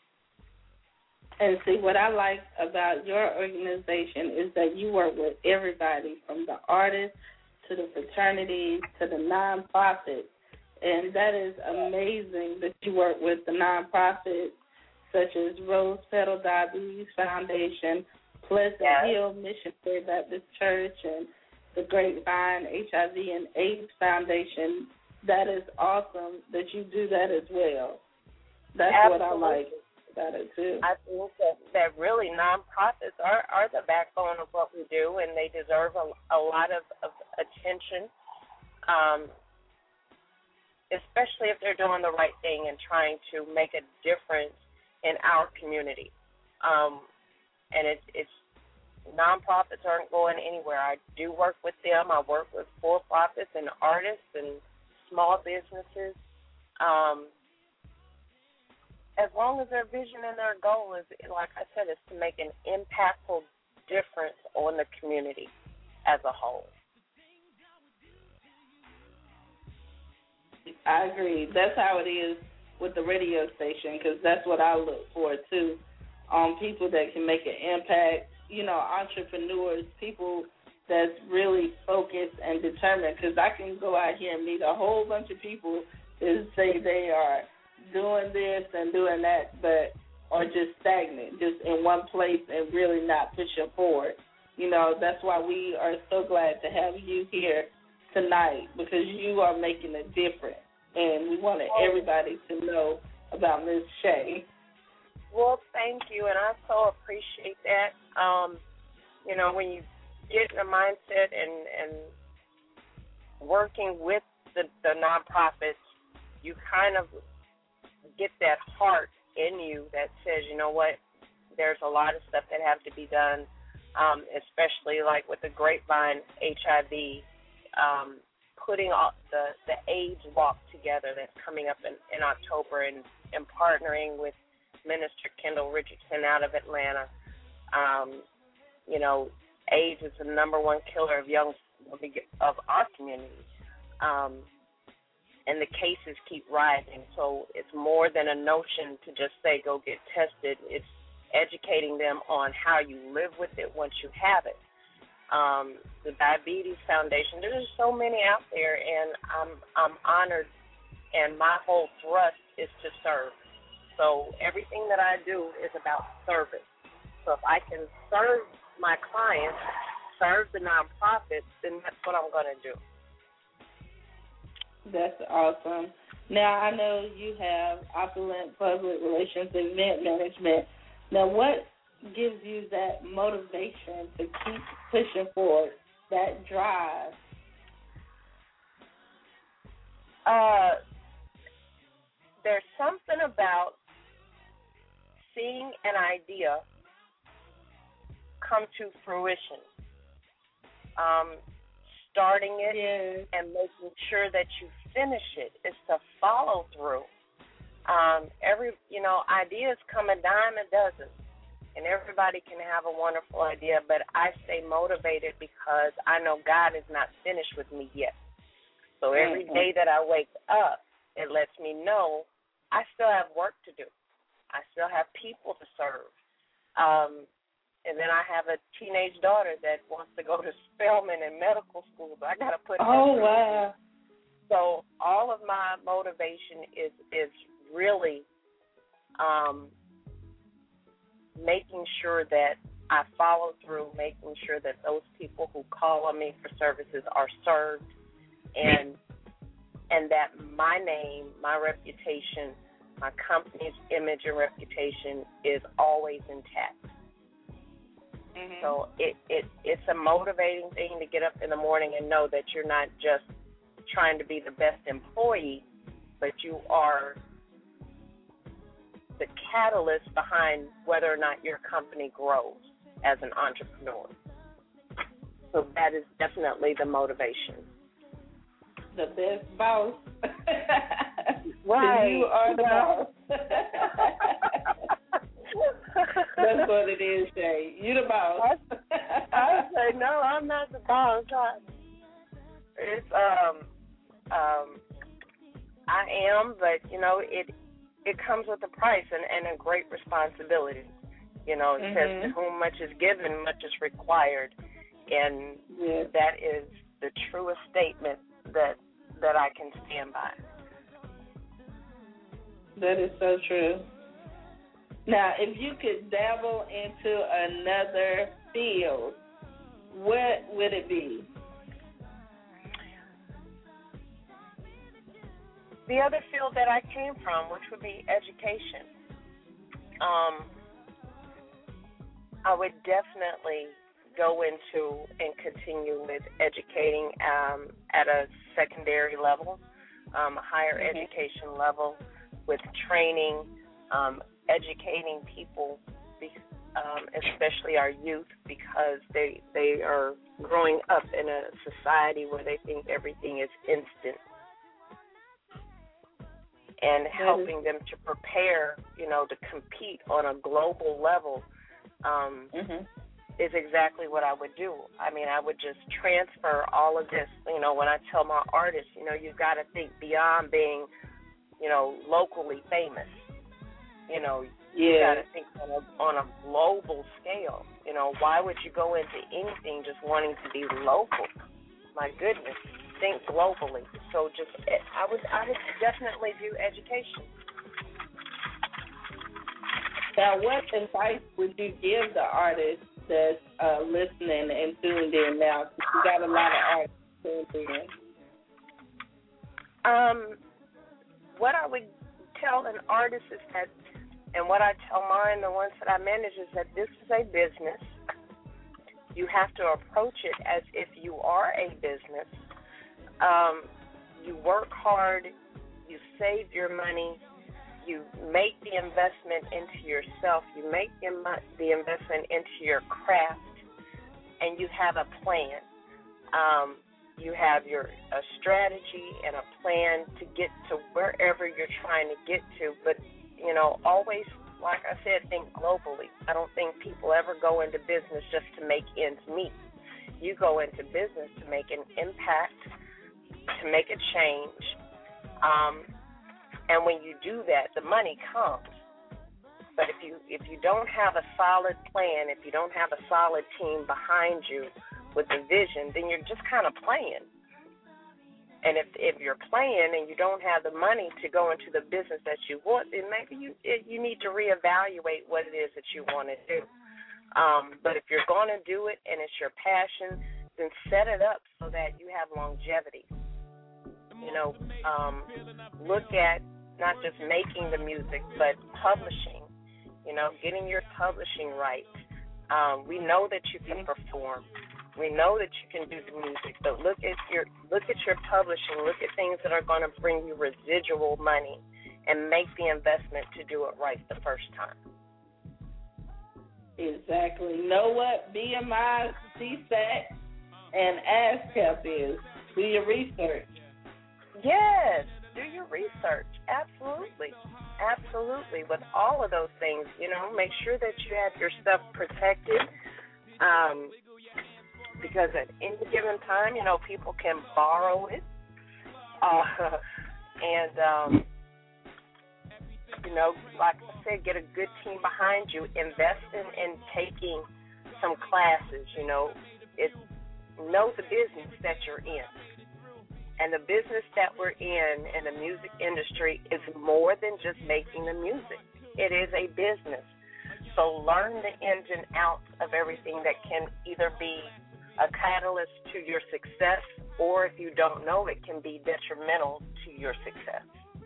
And see, what I like about your organization is that you work with everybody, from the artists to the fraternities to the nonprofits, and that is amazing that you work with the nonprofits such as Rose Petal Diabetes Foundation, Pleasant yes. Hill Missionary Baptist Church, and the Grapevine H I V and AIDS Foundation. That is awesome that you do that as well. That's Absolutely. what I like about it, too. I think that, that really nonprofits are, are the backbone of what we do, and they deserve a, a lot of, of attention, um, especially if they're doing the right thing and trying to make a difference in our community. Um And it's, it's nonprofits aren't going anywhere. I do work with them. I work with for-profits and artists and small businesses. Um, as long as their vision and their goal is, like I said, is to make an impactful difference on the community as a whole. I agree. That's how it is with the radio station, because that's what I look for, too. Um, people that can make an impact, you know, entrepreneurs, people that's really focused and determined, because I can go out here and meet a whole bunch of people that say they are doing this and doing that, but are just stagnant, just in one place and really not pushing forward. You know, that's why we are so glad to have you here tonight, because you are making a difference, and we wanted everybody to know about Miz Shay. Well, thank you, and I so appreciate that. Um, you know, when you get in the mindset and, and working with the, the nonprofits, you kind of get that heart in you that says, you know what, there's a lot of stuff that have to be done, um, especially like with the Grapevine H I V, um, putting all the, the AIDS walk together that's coming up in, in October, and, and partnering with Minister Kendall Richardson out of Atlanta. Um, you know, AIDS is the number one killer of young of our community, um, and the cases keep rising. So it's more than a notion to just say go get tested. It's educating them on how you live with it once you have it. Um, the Diabetes Foundation. There's so many out there, and I'm I'm honored. And my whole thrust is to serve. So everything that I do is about service. So if I can serve my clients, serve the nonprofits, then that's what I'm going to do. That's awesome. Now, I know you have Opulent Public Relations and Event Management. Now, what gives you that motivation to keep pushing forward, that drive? Uh, there's something about seeing an idea come to fruition, um, starting it yes. and making sure that you finish it. It's the follow through. Um, every you know, ideas come a dime a dozen, and everybody can have a wonderful idea. But I stay motivated because I know God is not finished with me yet. So every mm-hmm. day that I wake up, it lets me know I still have work to do. I still have people to serve. Um, and then I have a teenage daughter that wants to go to Spelman and medical school. So I got to put Oh, her wow. So all of my motivation is, is really um, making sure that I follow through, making sure that those people who call on me for services are served, and and that my name, my reputation, my company's image and reputation is always intact. Mm-hmm. So it, it it's a motivating thing to get up in the morning and know that you're not just trying to be the best employee, but you are the catalyst behind whether or not your company grows as an entrepreneur. So that is definitely the motivation. The best boss. Right. You are the boss. That's what it is, Shay. You the boss. I, I say, no, I'm not the boss. I, it's, um, um, I am, but, you know, it it comes with a price and, and a great responsibility. You know, it mm-hmm. says to whom much is given, much is required. And yes. that is the truest statement that that I can stand by. That is so true. Now, if you could dabble into another field, what would it be? The other field that I came from, which would be education. Um, I would definitely go into and continue with educating um, at a secondary level, um, a higher mm-hmm. education level, with training, um, educating people, um, especially our youth, because they they are growing up in a society where they think everything is instant, and helping them to prepare, you know, to compete on a global level. Um, mm-hmm. is exactly what I would do. I mean, I would just transfer all of this, you know, when I tell my artists, you know, you've got to think beyond being, you know, locally famous. You know, you've yeah. got to think on a, on a global scale. You know, why would you go into anything just wanting to be local? My goodness, think globally. So just, I would, I would definitely do education. Now, what advice would you give the artists that's uh, listening and tuned in now? Because you got a lot of artists tuned in. Um, what I would tell an artist is that, and what I tell mine, the ones that I manage, is that this is a business. You have to approach it as if you are a business. Um, you work hard, you save your money, you make the investment into yourself, you make the, the investment into your craft, and you have a plan. Um, you have your a strategy and a plan to get to wherever you're trying to get to. But, you know, always, like I said, think globally. I don't think people ever go into business just to make ends meet. You go into business to make an impact, to make a change, um, and when you do that, the money comes. But if you if you don't have a solid plan, if you don't have a solid team behind you with the vision, then you're just kind of playing. And if if you're playing and you don't have the money to go into the business that you want, then maybe you you need to reevaluate what it is that you want to do. Um, but if you're going to do it and it's your passion, then set it up so that you have longevity. You know, um, look at not just making the music, but publishing, you know, getting your publishing right. Um, we know that you can perform. We know that you can do the music, but look at your look at your publishing. Look at things that are going to bring you residual money, and make the investment to do it right the first time. Exactly. Know what B M I, C SAT, and ASCAP is. Do your research. Yes, do your research. Absolutely. Absolutely. With all of those things, you know, make sure that you have your stuff protected. Um, because at any given time, you know, people can borrow it. Uh, and, um, you know, like I said, get a good team behind you. Invest in, in taking some classes, you know. It, know the business that you're in. And the business that we're in in the music industry is more than just making the music. It is a business. So learn the ins and outs of everything that can either be a catalyst to your success, or if you don't know, it can be detrimental to your success.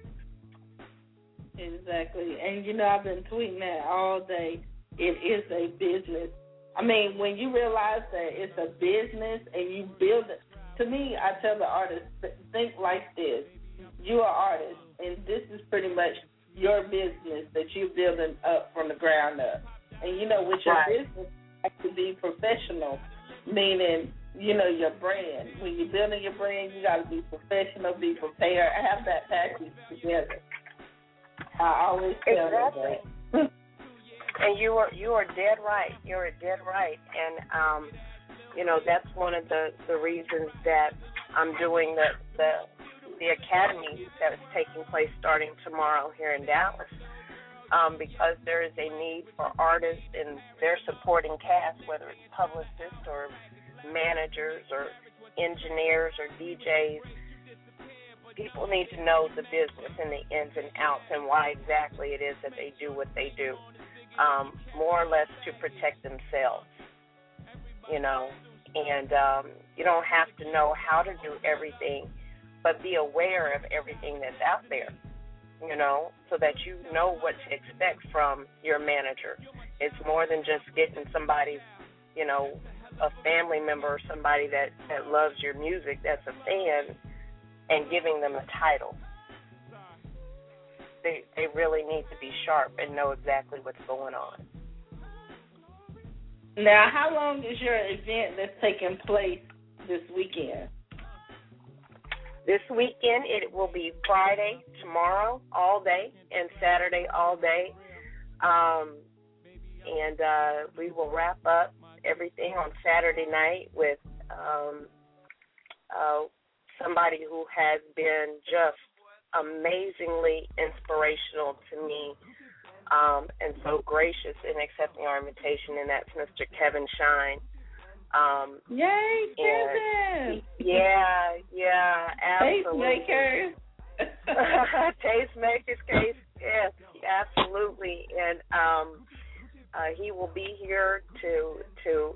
Exactly. And, you know, I've been tweeting that all day. It is a business. I mean, when you realize that it's a business and you build it, to me, I tell the artist, think like this. You're an artist, and this is pretty much your business that you're building up from the ground up. And, you know, with your right. business, you have to be professional, meaning, you know, your brand. When you're building your brand, you got to be professional, be prepared, have that package together. I always tell exactly. them that. And you are you are dead right. You're dead right. And, um, you know, that's one of the, the reasons that I'm doing the, the the academy that is taking place starting tomorrow here in Dallas, um, because there is a need for artists and their supporting cast, whether it's publicists or managers or engineers or D Js. People need to know the business and the ins and outs and why exactly it is that they do what they do, um, more or less to protect themselves, you know. And um, you don't have to know how to do everything, but be aware of everything that's out there, you know, so that you know what to expect from your manager. It's more than just getting somebody, you know, a family member or somebody that, that loves your music that's a fan and giving them a title. They they really need to be sharp and know exactly what's going on. Now, how long is your event that's taking place this weekend? This weekend, it will be Friday, tomorrow, all day, and Saturday, all day. Um, and uh, we will wrap up everything on Saturday night with um, uh, somebody who has been just amazingly inspirational to me. Um, and so gracious in accepting our invitation, and that's Mister Kevin Shine. Um, Yay, Kevin! Yeah, yeah, absolutely. Tastemakers. Tastemakers case, yes, absolutely. And um, uh, he will be here to to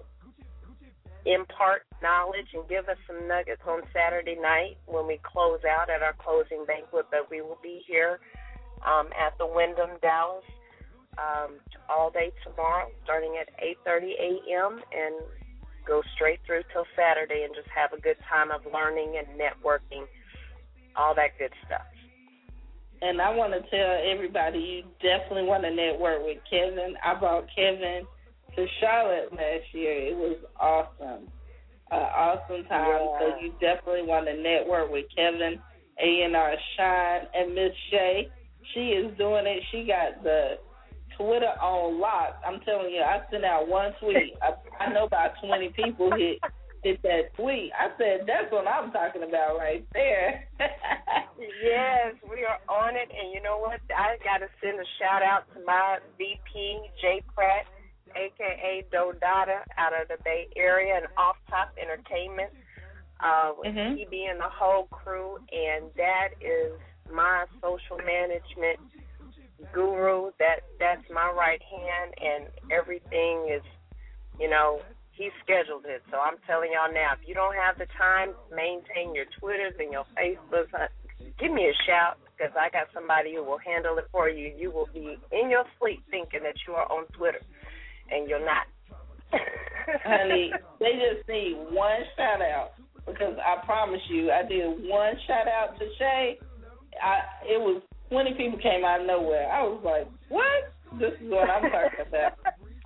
impart knowledge and give us some nuggets on Saturday night when we close out at our closing banquet. But we will be here um, at the Wyndham, Dallas. Um, all day tomorrow, starting at eight thirty a.m. and go straight through till Saturday and just have a good time of learning and networking, all that good stuff. And I want to tell everybody, you definitely want to network with Kevin. I brought Kevin to Charlotte last year. It was awesome, uh, awesome time. Yeah. So you definitely want to network with Kevin, A and R Shine, and Miss Shay. She is doing it. She got the Twitter on lock. I'm telling you, I sent out one tweet. I, I know about twenty people hit hit that tweet. I said, that's what I'm talking about right there. Yes, we are on it. And you know what? I got to send a shout out to my V P, Jay Pratt, a k a. Dodada, out of the Bay Area, and Off Top Entertainment, uh, with mm-hmm. T B and the whole crew. And that is my social management guru. That that's my right hand, and everything is, you know, he scheduled it. So I'm telling y'all now, if you don't have the time to maintain your Twitters and your Facebooks, give me a shout, because I got somebody who will handle it for you. You will be in your sleep thinking that you are on Twitter, and you're not. Honey, they just need one shout out because I promise you, I did one shout out to Shay. I it was twenty people came out of nowhere. I was like, what? This is what I'm talking about.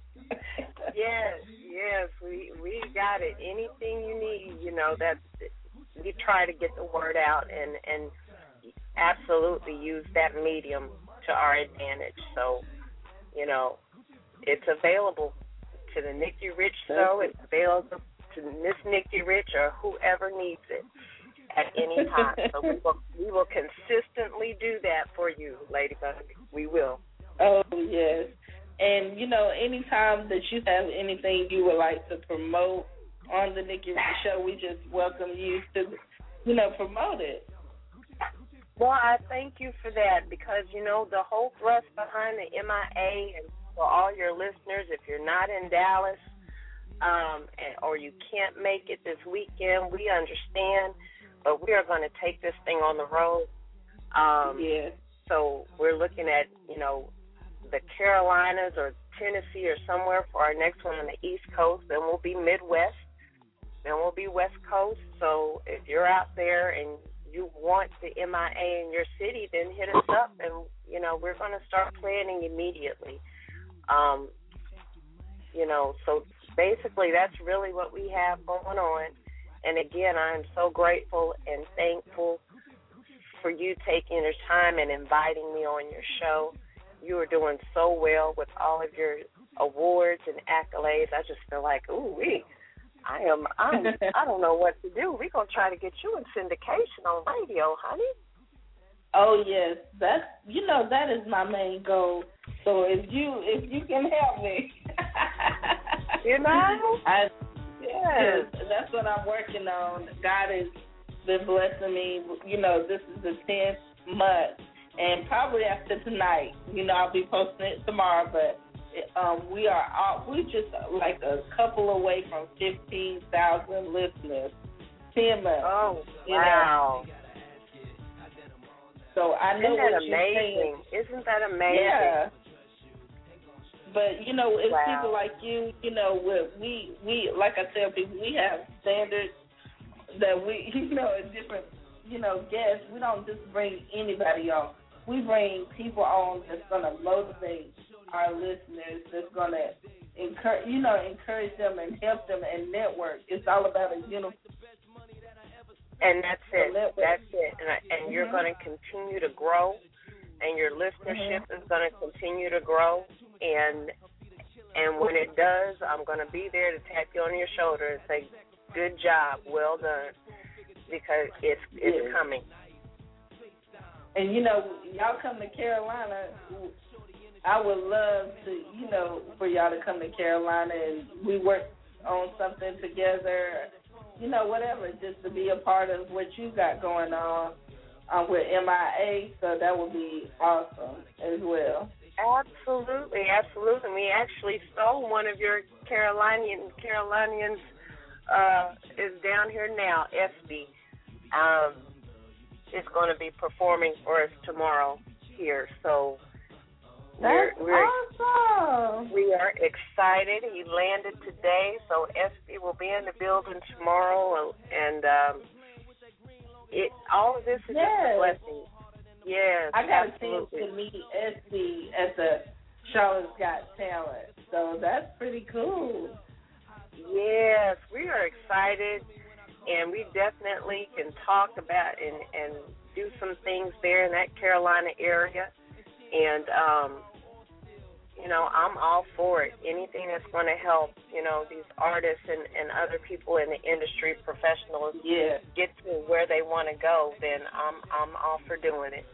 Yes, yes, we we got it. Anything you need, you know, that's we try to get the word out and and absolutely use that medium to our advantage. So, you know, it's available to the Nikki Rich Show. It's available to Miss Nikki Rich or whoever needs it at any time. So we will, we will consistently do that for you, Ladybug. We will. Oh, yes. And, you know, anytime that you have anything you would like to promote on the Nikki Rich Show, we just welcome you to, you know, promote it. Well, I thank you for that because, you know, the whole thrust behind the M I A, and for all your listeners, if you're not in Dallas um, and, or you can't make it this weekend, we understand, but we are going to take this thing on the road. Um, yeah. So we're looking at, you know, the Carolinas or Tennessee or somewhere for our next one on the East Coast. Then we'll be Midwest. Then we'll be West Coast. So if you're out there and you want the M I A in your city, then hit us up, and, you know, we're going to start planning immediately. Um, you know, so basically that's really what we have going on. And, again, I'm so grateful and thankful for you taking your time and inviting me on your show. You are doing so well with all of your awards and accolades. I just feel like, ooh, we, I am, I'm, I don't know what to do. We're going to try to get you in syndication on radio, honey. Oh, yes. That's, you know, that is my main goal. So if you, if you can help me. You know? I, yes. That's what I'm working on. God has been blessing me. You know, this is the tenth month. And probably after tonight, you know, I'll be posting it tomorrow, but um, we are all, we just like a couple away from fifteen thousand listeners. ten months. Oh, you wow. know? So I know Isn't that what you're amazing? saying. Isn't that amazing? Yeah. But, you know, it's wow. people like you, you know, we, we, like I tell people, we have standards that we, you know, a different, you know, guests. We don't just bring anybody on. We bring people on that's going to motivate our listeners, that's going to encourage, you know, encourage them and help them and network. It's all about a uniform. And that's it. That's it. And, I, and mm-hmm. you're going to continue to grow, and your listenership mm-hmm. is going to continue to grow. And and when it does, I'm going to be there to tap you on your shoulder and say, good job, well done, because it's it's yeah. coming. And, you know, y'all come to Carolina, I would love to, you know, for y'all to come to Carolina and we work on something together, you know, whatever, just to be a part of what you got going on um, with M I A. So that would be awesome as well. Absolutely, absolutely. We actually stole one of your Carolinian Carolinians uh, is down here now, S B. Um, is going to be performing for us tomorrow here. So we're, That's we're awesome. We are excited. He landed today, so S B will be in the building tomorrow, and um, it all of this is yes. just a blessing. Yes, I got absolutely. a chance to meet S B at the Charlotte's Got Talent, so that's pretty cool. Yes, we are excited, and we definitely can talk about and, and do some things there in that Carolina area. And, um, you know, I'm all for it. Anything that's going to help, you know, these artists and, and other people in the industry, professionals, yeah. get to where they want to go, then I'm I'm all for doing it.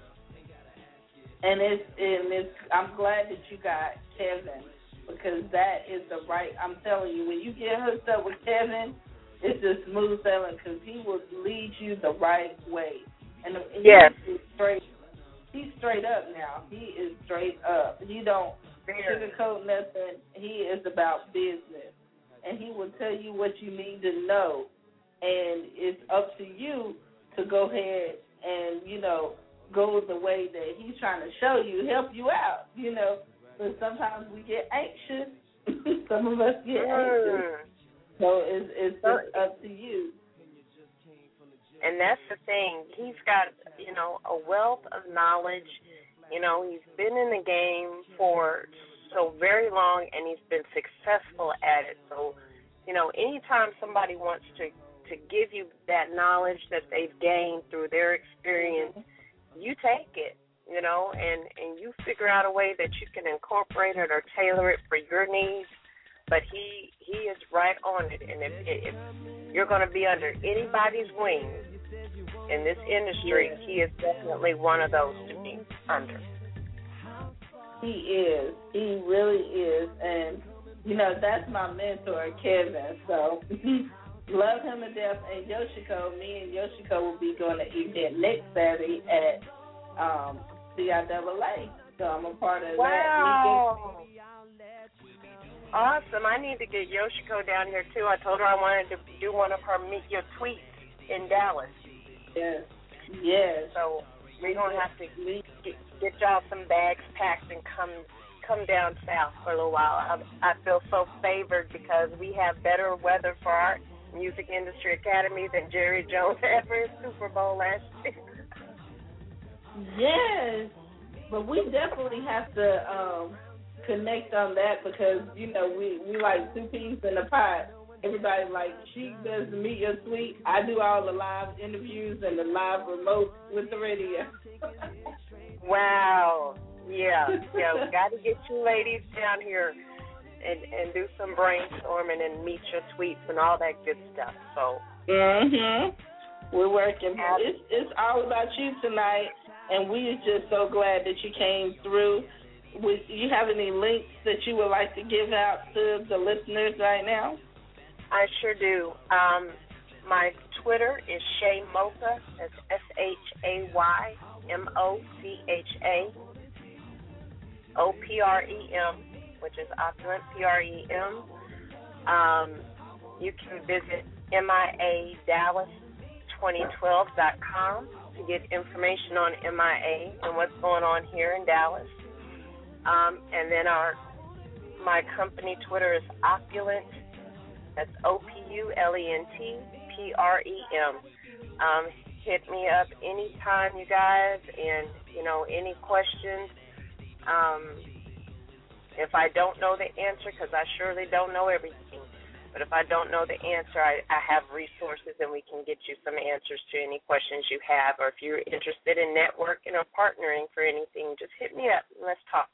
And it's, and it's, I'm glad that you got Kevin, because that is the right, I'm telling you, when you get hooked up with Kevin, it's just smooth sailing, because he will lead you the right way. And, and yes. he's straight, he's straight up now. He is straight up. He don't sugarcoat nothing. He is about business. And he will tell you what you need to know. And it's up to you to go ahead and, you know, go the way that he's trying to show you, help you out, you know. But sometimes we get anxious Some of us get Mm. anxious. So it's, it's just up to you. And that's the thing. He's got, you know, a wealth of knowledge. You know, he's been in the game for so very long, and he's been successful at it. So, you know, anytime somebody wants to, to give you that knowledge that they've gained through their experience, you take it, you know, and, and you figure out a way that you can incorporate it or tailor it for your needs. But he he is right on it. And if, if you're going to be under anybody's wing in this industry, he is definitely one of those to be under. He is. He really is. And, you know, that's my mentor, Kevin. So love him to death. And Yoshiko, me and Yoshiko will be going to event next Saturday at um, C I A A. So I'm a part of wow. that. Awesome. I need to get Yoshiko down here, too. I told her I wanted to do one of her Meet Your Tweets in Dallas. Yes. Yes. So we're going to have to get, get y'all some bags packed and come come down south for a little while. I, I feel so favored because we have better weather for our Music Industry Academy than Jerry Jones ever in Super Bowl last year. Yes. But we definitely have to um, connect on that because, you know, we, we like two peas in a pot. Everybody like, she does the Meet Your Tweet. I do all the live interviews and the live remotes with the radio. Wow. Yeah. Yeah. We got to get you ladies down here and, and do some brainstorming and Meet Your Tweets and all that good stuff. So. Mhm. We're working. It's it's all about you tonight, and we are just so glad that you came through. Would you have any links that you would like to give out to the listeners right now? I sure do. Um, my Twitter is Shay Mocha. That's S H A Y M O C H A O P R E M, which is opulent, P R E M. Um, you can visit M I A Dallas twenty twelve dot com to get information on M I A and what's going on here in Dallas. Um, and then our my company Twitter is Opulent. That's O P U L E N T P R E M. Um, hit me up anytime, you guys, and, you know, any questions. Um, if I don't know the answer, because I surely don't know everything, but if I don't know the answer, I, I have resources and we can get you some answers to any questions you have. Or if you're interested in networking or partnering for anything, just hit me up and let's talk.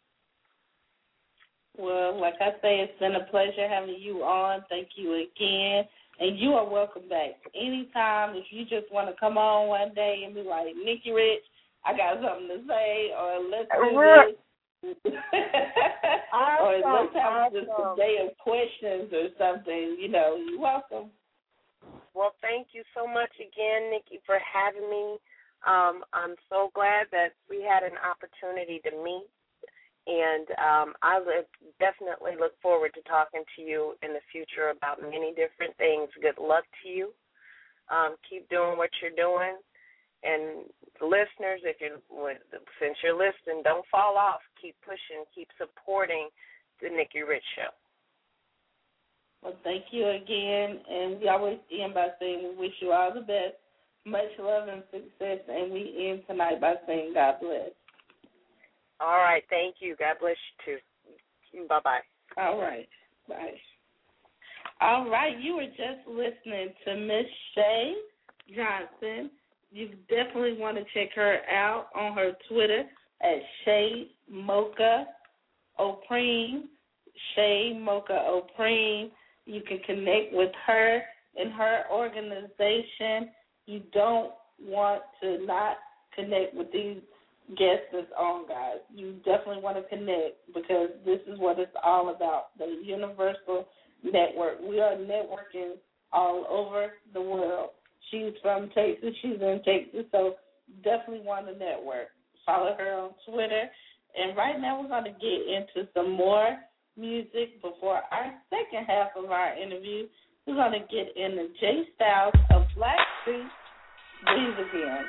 Well, like I say, it's been a pleasure having you on. Thank you again. And you are welcome back anytime. If you just want to come on one day and be like, Nikki Rich, I got something to say, or let's do this. Awesome, or let's have awesome. just a day of questions or something. You know, you're welcome. Well, thank you so much again, Nikki, for having me. Um, I'm so glad that we had an opportunity to meet. And um, I look, definitely look forward to talking to you in the future about many different things. Good luck to you. Um, keep doing what you're doing. And listeners, if you since you're listening, don't fall off. Keep pushing. Keep supporting the Nikki Rich Show. Well, thank you again. And we always end by saying we wish you all the best. Much love and success. And we end tonight by saying God bless. All right. Thank you. God bless you, too. Bye-bye. All right. Bye. All right. You were just listening to Miss Shay Johnson. You definitely want to check her out on her Twitter at Shay Mocha Opreme. Shay Mocha Opreme. You can connect with her and her organization. You don't want to not connect with these guests that's on, guys. You definitely want to connect because this is what it's all about, the universal network. We are networking all over the world. She's from Texas. She's in Texas, so definitely want to network. Follow her on Twitter. And right now we're going to get into some more music before our second half of our interview. We're going to get into Jay Styles of Blackstreet Breathe Again.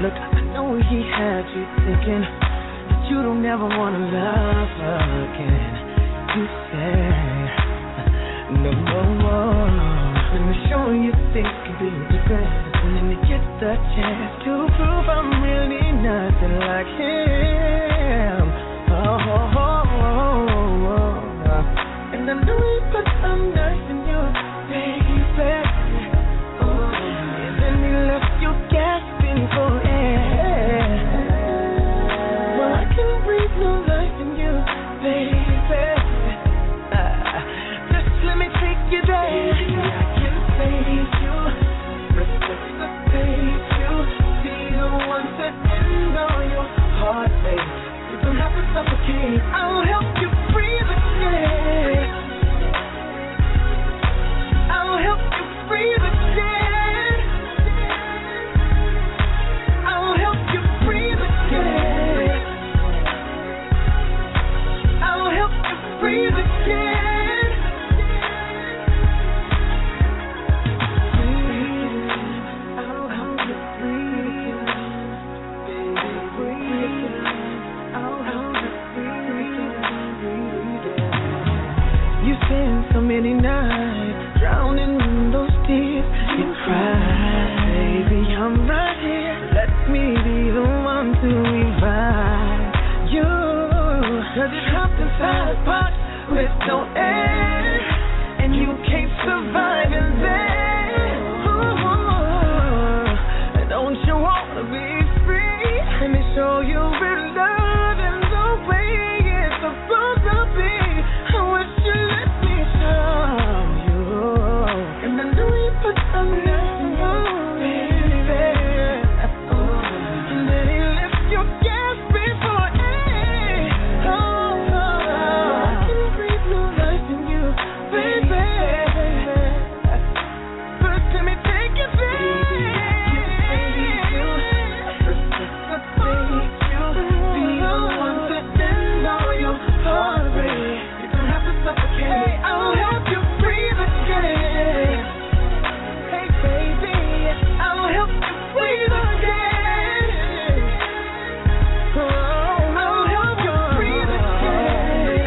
Look, I know he had you thinking that you don't ever wanna love again. You said, no, no, no. Let me show you things can be different. And then you get the chance to prove I'm really nothing like him. Oh, oh, oh, oh, oh. And I know he put some nice in you, baby. Oh, and then he left you gasping for air. Well, I can breathe no life in you, baby. Uh, just let me take you there. I can save you, resuscitate you, be the one to end all your heartache. You don't have to suffocate. I'll help you breathe again. I'll help you breathe again. I'll help you breathe again. I'll help you breathe again. I'll help you breathe again. Baby, breathe again. I'll help you breathe again. You spent so many nights drowning in those tears. You cried, baby, I'm right here. Let me be the one to revive you. Cause you're trapped inside a pot with no air, and you can't survive in there. Ooh, don't you wanna be free? Let me show you real love and the way it's supposed to be. I wish you let me show you. And I know you put some nice in you, baby. And then he left your gas before air. Oh, I can breathe no life in you, baby. First let me take you there. Resuscitate you, be the one to end all your heartbreak. You don't have to suffocate. I'll help you breathe again. Hey baby, I'll help you breathe again. Oh, I'll help you breathe again.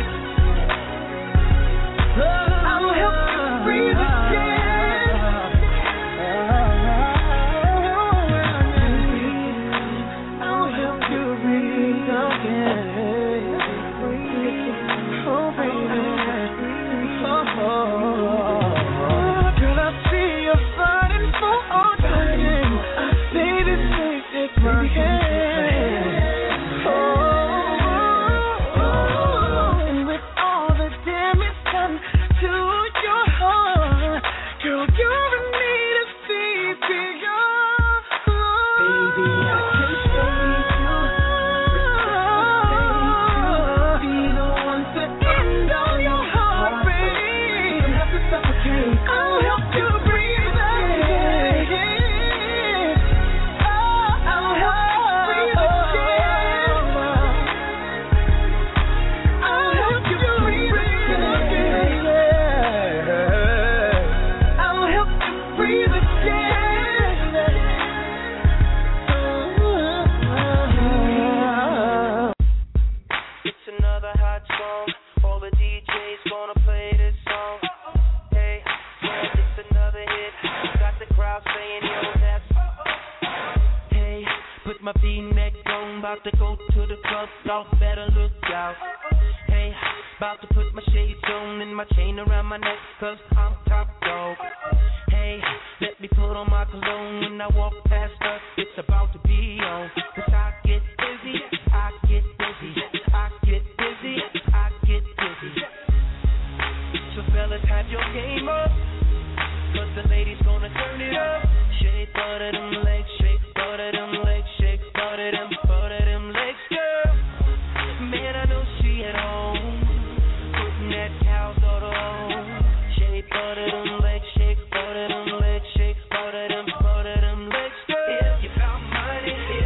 I'll help you breathe again. I'll help you breathe again. Oh baby, oh, oh. Girl, I see you're fighting for all time. Baby, please take my hand. Oh, oh, oh. And with all the damage done to your heart, girl, you need to see beyond. Baby, I can save you. Be the one to end all your heartbreak. You don't have to suffocate. I'll help you breathe again. Oh, I'll help you breathe again. I'll help you breathe again. I'll help you breathe again. It's another hot song. All the D Js gonna play this song. Hey, yeah, it's another hit. Got the crowd saying, yo, that's. Hey, put my V-neck on, about to go to the club, y'all better look out. Hey, about to put my shades on and my chain around my neck, cause I'm top dog. Hey, let me put on my cologne when I walk past her, it's about to be on. Cause I get busy, I get busy, I get busy, I get busy. So fellas, have your game up, cause the ladies gonna turn it up. Shake, butter them legs, shake, butter them legs, shake, butter them, butter them legs, girl. Man, I know she at home, putting that cow's auto on. Shake, butter them legs, shake, butter them legs, shake, butter them, butter them legs, girl. If you found money, if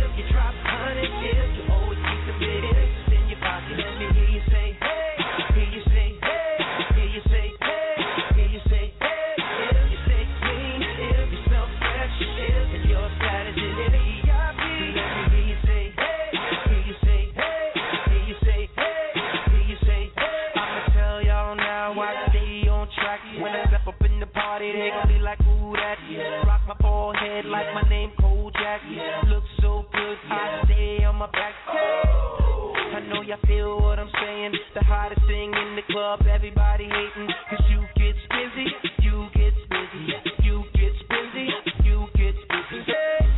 head like my name Kojak. Yeah. Look so good, I stay on my back. I know y'all feel what I'm saying. The hottest thing in the club, everybody hating. Cause you get busy, you get busy, you get busy, you get busy.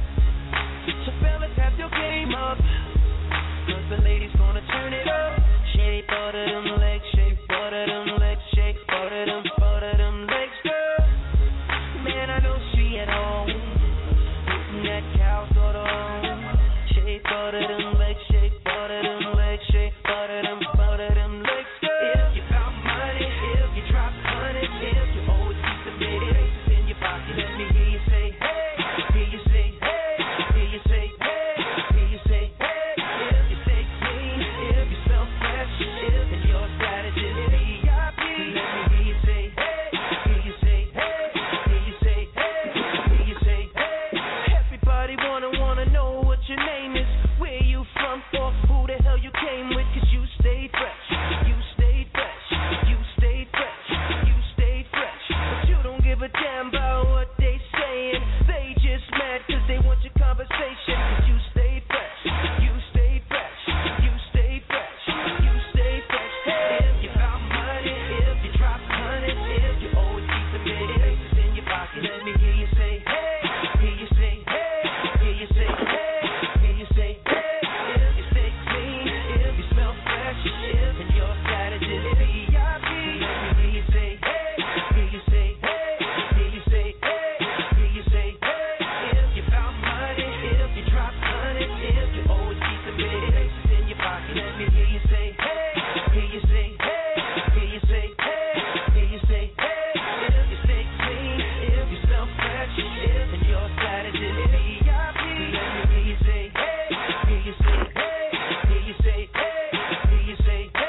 So fellas, have your game up. Cause the ladies gonna turn it up. Shake butt of them legs, shake butt of them legs, shake butt of them, butt of them legs, girl. Man, I know she at home. Putting that cow sort on. Shake butt of them legs, shake butt of them legs, shake butt of them, butt of them legs, girl. If you got money, if you drop honey, if you always keep the bases in your pocket, let me hear you say, hey, hear you say, hey, hear you say, hey, hear you say, hey. If you stay clean, if you smell fresh, if and your status is V I P, let me hear you say, hey, hear you say, hey, hear you say, hey, hear you say, hey. Everybody wanna wanna know what your name is, where you from, or who the hell you came with, cause you stayed fresh, you stayed fresh, you stayed fresh, you stayed fresh, but you don't give a damn about what they saying, they just mad cause they want your conversation, cause you stayed fresh, you stayed fresh, you stayed fresh, you stayed fresh. Hey, if you got money, if you drop honey, if you always keep the bases in your pocket, let me hear you say, hey, hear you say, hey, hear you say, hey, hear you say, hey. If you stay clean, if you smell fresh, if and your status is V I P, let me hear you say, hey, hear you say, hey, hear you say, hey, hear you say, hey. If you got money, if you drop honey, if you always keep the bases in your pocket, let me hear you say, hey, hear you say, hey, hear you say, hey, hear you say, hey. If you stay clean, if you smell fresh, if and your status is V I P, let me hear you say, hey, hear you say, hey, hear you say, hey, hear you say, hey.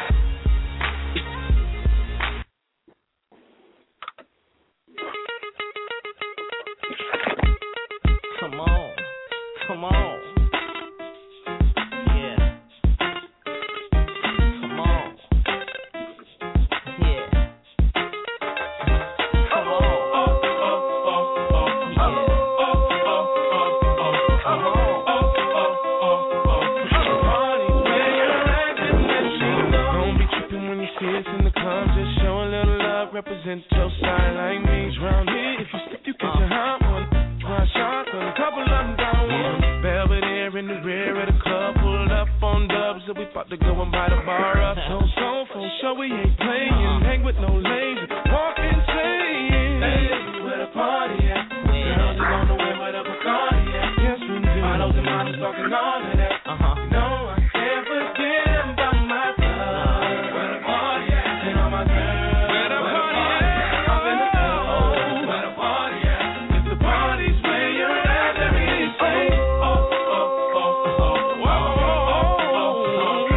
Come on, come on, yeah, come on, yeah, come on, Don't be tripping when you see us in the club. Just show a little love, represent your side like me. Round here, if you slip, you catch a hot one. One shot, a couple of them down one. Belvedere in the rear of the club, pulled up on dubs, so we about to go and buy the bar up. So, so, for sure we ain't playing, hang with no lazy, walk insane. Hey, where the party at? Girls is on the way where the Bacardi at. Yes, we do. Models and models talking all of that. Uh-huh. You know I can't forget about my love. Where the party at? And all my girls. Where the party at? Up in the club. Where the party at? If the party's where you're at, let me hear you say, oh, oh, oh, oh, oh, oh, oh, oh,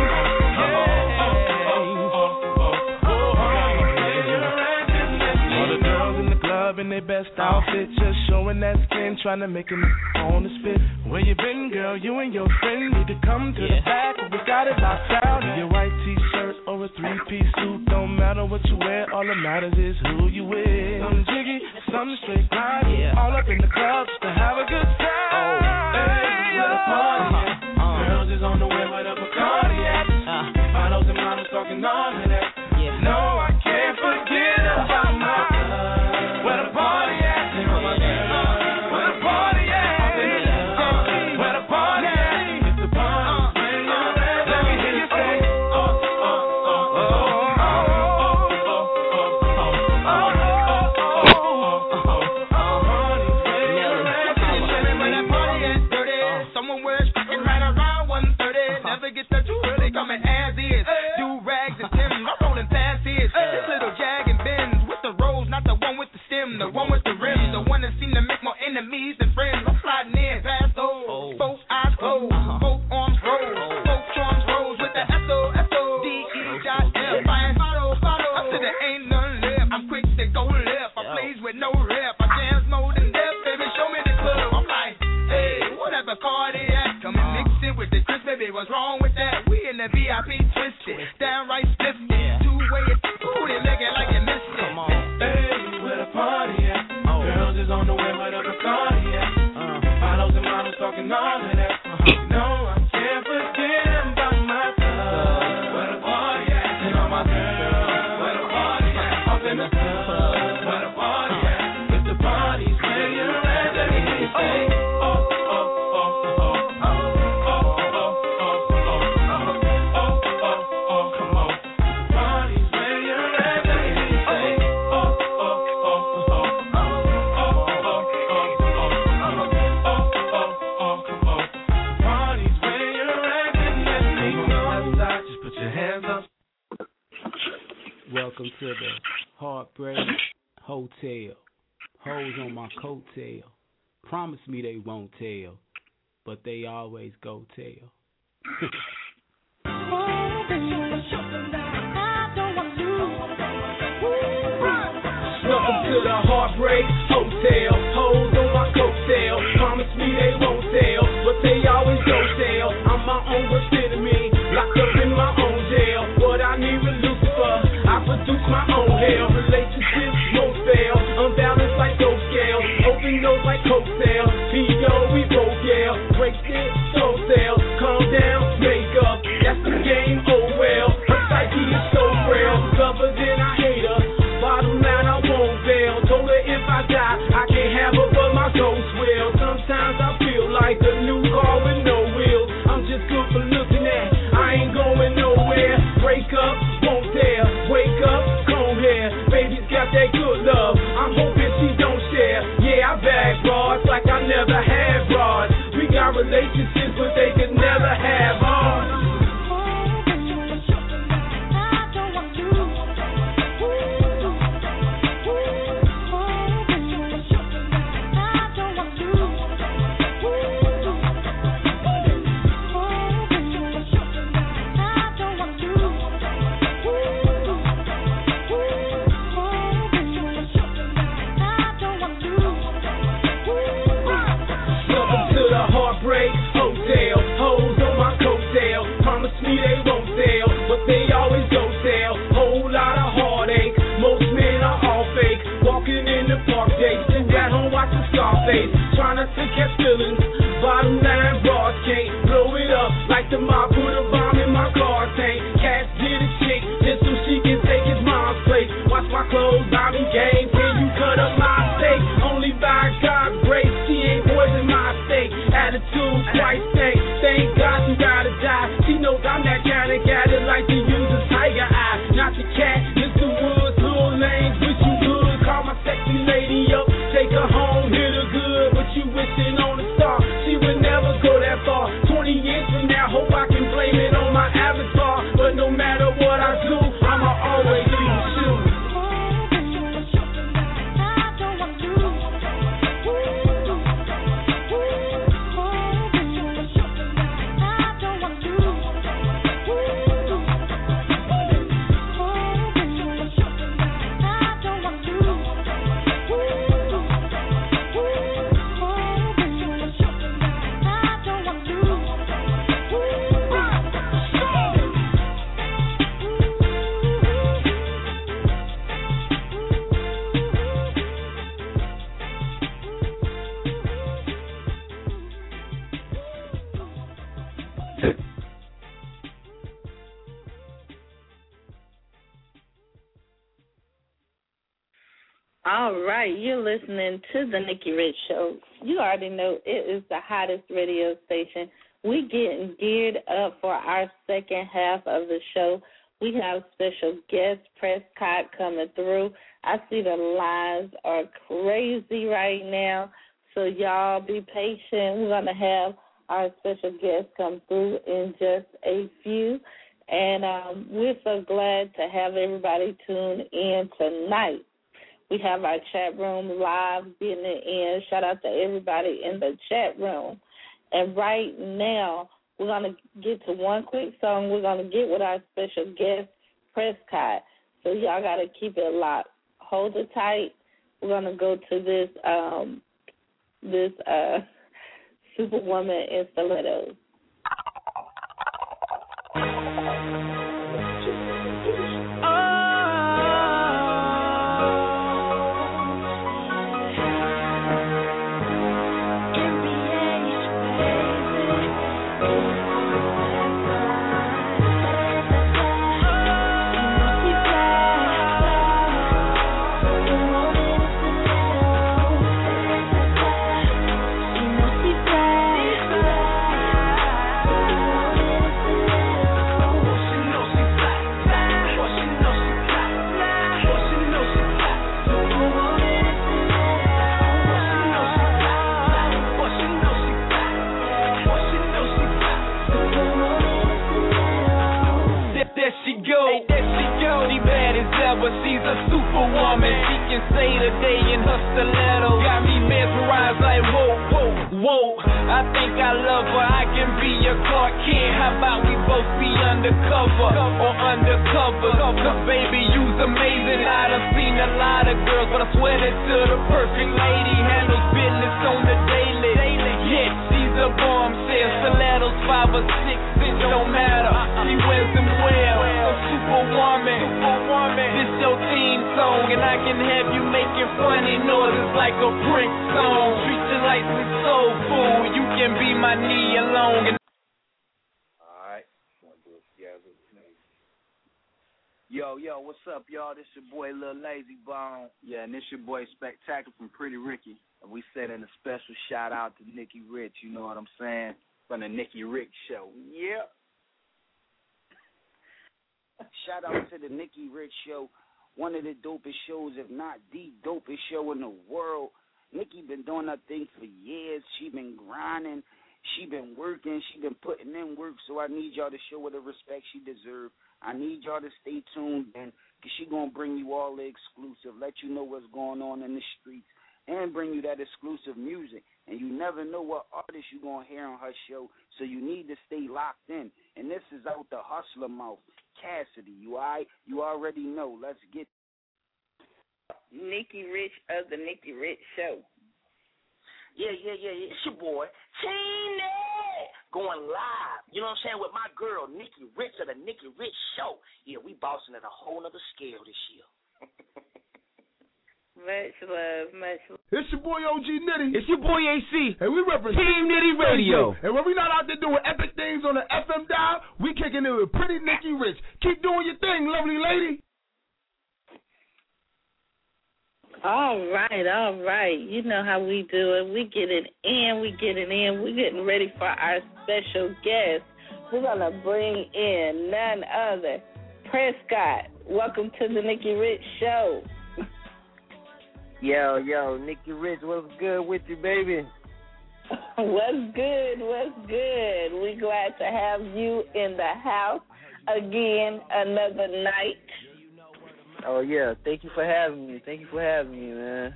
all the girls in the club in their best outfit, just showing that skin, trying to make it on the spit. Where you been, girl? You and your friend need to come to the back. We got it locked down. In your white t-shirt or a three-piece suit, don't matter what you wear. All that matters is who you with. Some jiggy, some straight grind. All up in the club just to have a good time. Oh, hey, where the party at? Girls is on the way where the Bacardi at. Models and models talking all of that. No, I can't forget about my love. Where the party at? Where the party at? Where the party at? If the party's where you're at, let me hear you say, oh, oh, oh, oh, oh, oh, Someone wears fucking right around one thirty. Never get there too early, coming as is. Do rags and Tim, I'm rolling past his. This little Jag and Benz with the rose, not the one with the stem, the one with the rims, the one that seem to make more enemies than friends. I'm sliding in past those, both eyes closed, both arms rose, both arms rose with the S O S O D E dot F. Fine follow, follow. I said there ain't none left. I'm quick to go left. I plays with no rep. I jams more than death, baby. Show me the club. I'm like, hey, whatever car they at, come and mix it with the Chris, baby. What's wrong with that? We in the V I P twisted, downright spiffed, two way it, ooh, they make it like you missed it. Come on, hey, where the party at? Girls is on the way where the Bacardi at. talking all of that. You know I can't forget about my club. Where the party at? And all my girls. Where the party at? Up in the club. Where the party at? If the party's where you're at, let me hear you say, oh, oh, oh, oh, oh, oh, oh, oh, oh, oh, oh, oh, come on. The party's where you're at, let me hear you say, oh, oh, oh, oh, oh, oh, oh, oh, oh, oh, come on. The party's where you're at, and let me know. Just put your hands up. Welcome to the Heartbreak Hotel. Hoes on my coattail. Promise me they won't tell, but they always go tell. Welcome to the Heartbreak Hotel. Hoes on my coattail. Promise me they won't tell, but they always go tell. I'm my own worst enemy, locked up in my own jail. But I need a Lucifer, I produce my own hell. Relationships won't fail, unbalanced like those scales. Open nose like coke sales. P O, we both yell. Break it, soul sales. Calm down, make up. That's the game, oh well. Her psyche is so frail. Lover than I hate her. Bottom line, I won't fail. Told her if I die, I can't have her, but my ghost will. Sometimes I feel like a new car with no wheels. I'm just good for looking at. I ain't going nowhere. Break up, won't dare. Wake up, comb hair. Baby's got that good love. I'm hoping she don't share. Yeah, I bag broads like I never had broads. We got relationships, but they could never have ours. Heartbreak Hotel, hoes on my coattail. Promise me they won't tell, but they always go tell. Whole lot of heartache, most men are all fake. Walking in the park dates, and at home watching Scarface. Trying not to catch feelings, bottom line broads can't blow it up like the mob put a bomb in my car tank. Cats get a chick just so she can take his mom's place. Watch my clothes, buy me game, can you cut up my steak? Only by God's grace, she ain't poison my steak. Attitude quite stank, thank God you gotta die. She knows I'm that kind of guy that like to use a tiger eye. Not the cat, Mister Woods, little lanes, wish you could. Call my sexy lady up, take her home, hit her good. But you wishing on a star, she would never go that far. Twenty years from now, hope I can blame it on my avatar. But no matter what I do, I'ma always be the shoe. All right, you're listening to the Nikki Rich Show. You already know it is the hottest radio station. We getting geared up for our second half of the show. We have special guest Prescott coming through. I see the lines are crazy right now, so y'all be patient. We're going to have our special guest come through in just a few. And um, we're so glad to have everybody tune in tonight. We have our chat room live getting it in. Shout out to everybody in the chat room. And right now, we're going to get to one quick song. We're going to get with our special guest, Prescott. So y'all got to keep it locked. Hold it tight. We're going to go to this um, this uh, Superwoman in Stilettos. but she's a superwoman. She can say the day in her stiletto. Got me mesmerized like whoa, whoa, whoa. I think I love her, I can be your Clark Kent. How about we both be undercover or undercover? Cause baby, you's amazing. I done seen a lot of girls, but I swear that to the perfect lady. Handles business on the daily. Yeah, she's a bombshell. Stilettos five or six, it don't matter. She wears them well. A superwoman. This your theme song, and I can have you making funny noises like a Prince song. Treat you like some soul food. You can be my knee alone. Alright. Yo, yo, what's up, y'all? This your boy Lil Lazy Bone. Yeah, and this your boy Spectacular from Pretty Ricky. And we sending a special shout out to Nikki Rich, you know what I'm saying? From the Nikki Rich Show. Yeah. Shout out to the Nikki Rich Show, one of the dopest shows, if not the dopest show in the world. Nikki been doing her thing for years. She been grinding. She been working. She been putting in work. So I need y'all to show her the respect she deserves. I need y'all to stay tuned, and because she going to bring you all the exclusive, let you know what's going on in the streets, and bring you that exclusive music. And you never know what artist you're going to hear on her show, so you need to stay locked in. And this is out the hustler mouth. Cassidy, you all right? You already know. Let's get Nikki Rich of the Nikki Rich Show. Yeah, yeah, yeah, yeah. It's your boy, Tina, going live, you know what I'm saying, with my girl, Nikki Rich of the Nikki Rich Show. Yeah, we bossing at a whole other scale this year. Much love, much love. It's your boy O G Nitty. It's your boy A C. And we represent Team Nitty Radio. And when we not out there doing epic things on the F M dial, we kicking it with Pretty Nikki Rich. Keep doing your thing, lovely lady. All right, all right. You know how we do it. We get it in, we get it in. We're getting ready for our special guest. We're going to bring in none other, Prescott. Welcome to the Nikki Rich Show. Yo, yo, Nikki Rich, what's good with you, baby? What's good, what's good? We're glad to have you in the house again another night. Oh, yeah, thank you for having me. Thank you for having me, man.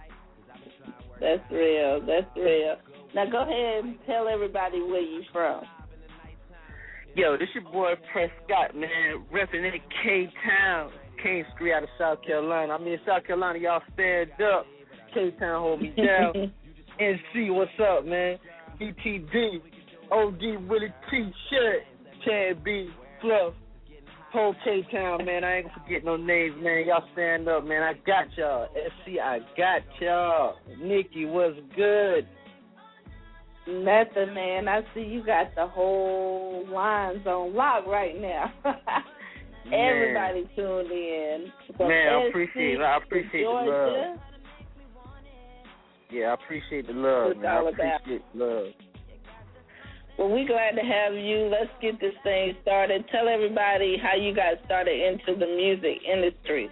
That's real, that's real. Now go ahead and tell everybody where you from. Yo, this your boy Prescott, man, repping K-Town, King Street out of South Carolina. I mean, South Carolina, y'all stand up. K-Town hold me down. N C, what's up, man? B T D, O D, Willie T, Shirt, Chad B, Fluff, whole K-Town, man. I ain't gonna forget no names, man. Y'all stand up, man. I got y'all. S C, I got y'all. Nikki, what's good? Nothing, man. I see you got the whole lines on lock right now. Everybody tuned in. From man, I S C appreciate it. I appreciate the love. Yeah, I appreciate the love, What's man. I all about? appreciate the love. Well, we're glad to have you. Let's get this thing started. Tell everybody how you got started into the music industry.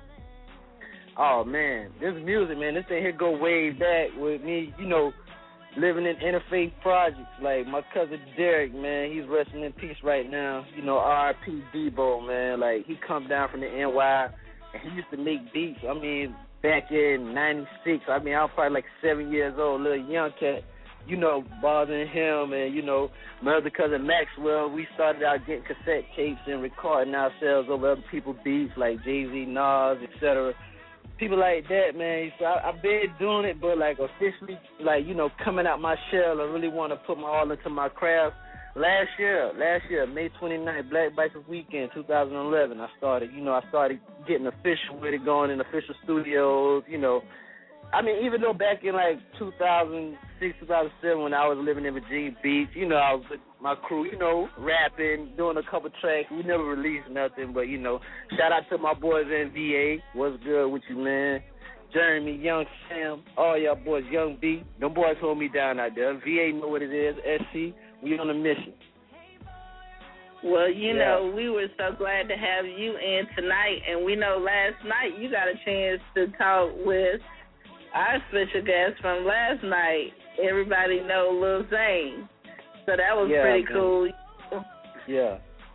Oh, man. This music, man, this thing here go way back with me, you know, living in interfaith projects. Like my cousin Derek, man, he's resting in peace right now. You know, R I P Debo, man. Like, he come down from the N Y, and he used to make beats. I mean, back in ninety-six, I mean, I was probably like seven years old, little young cat, you know, bothering him. And, you know, my other cousin Maxwell, we started out getting cassette tapes and recording ourselves over other people's beats like Jay-Z, Nas, et cetera. People like that, man. So I, I've been doing it, but, like, officially, like, you know, coming out my shell, I really want to put my all into my craft. Last year, last year, May twenty-ninth, Black Bikers Weekend, two thousand eleven, I started, you know, I started getting official with it, going in official studios, you know. I mean, even though back in, like, two thousand six, two thousand seven, when I was living in Virginia Beach, you know, I was with my crew, you know, rapping, doing a couple tracks. We never released nothing, but, you know, shout out to my boys in V A. What's good with you, man? Jeremy, Young Sam, all y'all boys, Young B. Them boys hold me down out there. V A know what it is. S C, we on a mission. Well, you Yeah. know, we were so glad to have you in tonight, and we know last night you got a chance to talk with our special guest from last night. Everybody know Lil Zane. So that was Yeah, pretty man. cool. Yeah.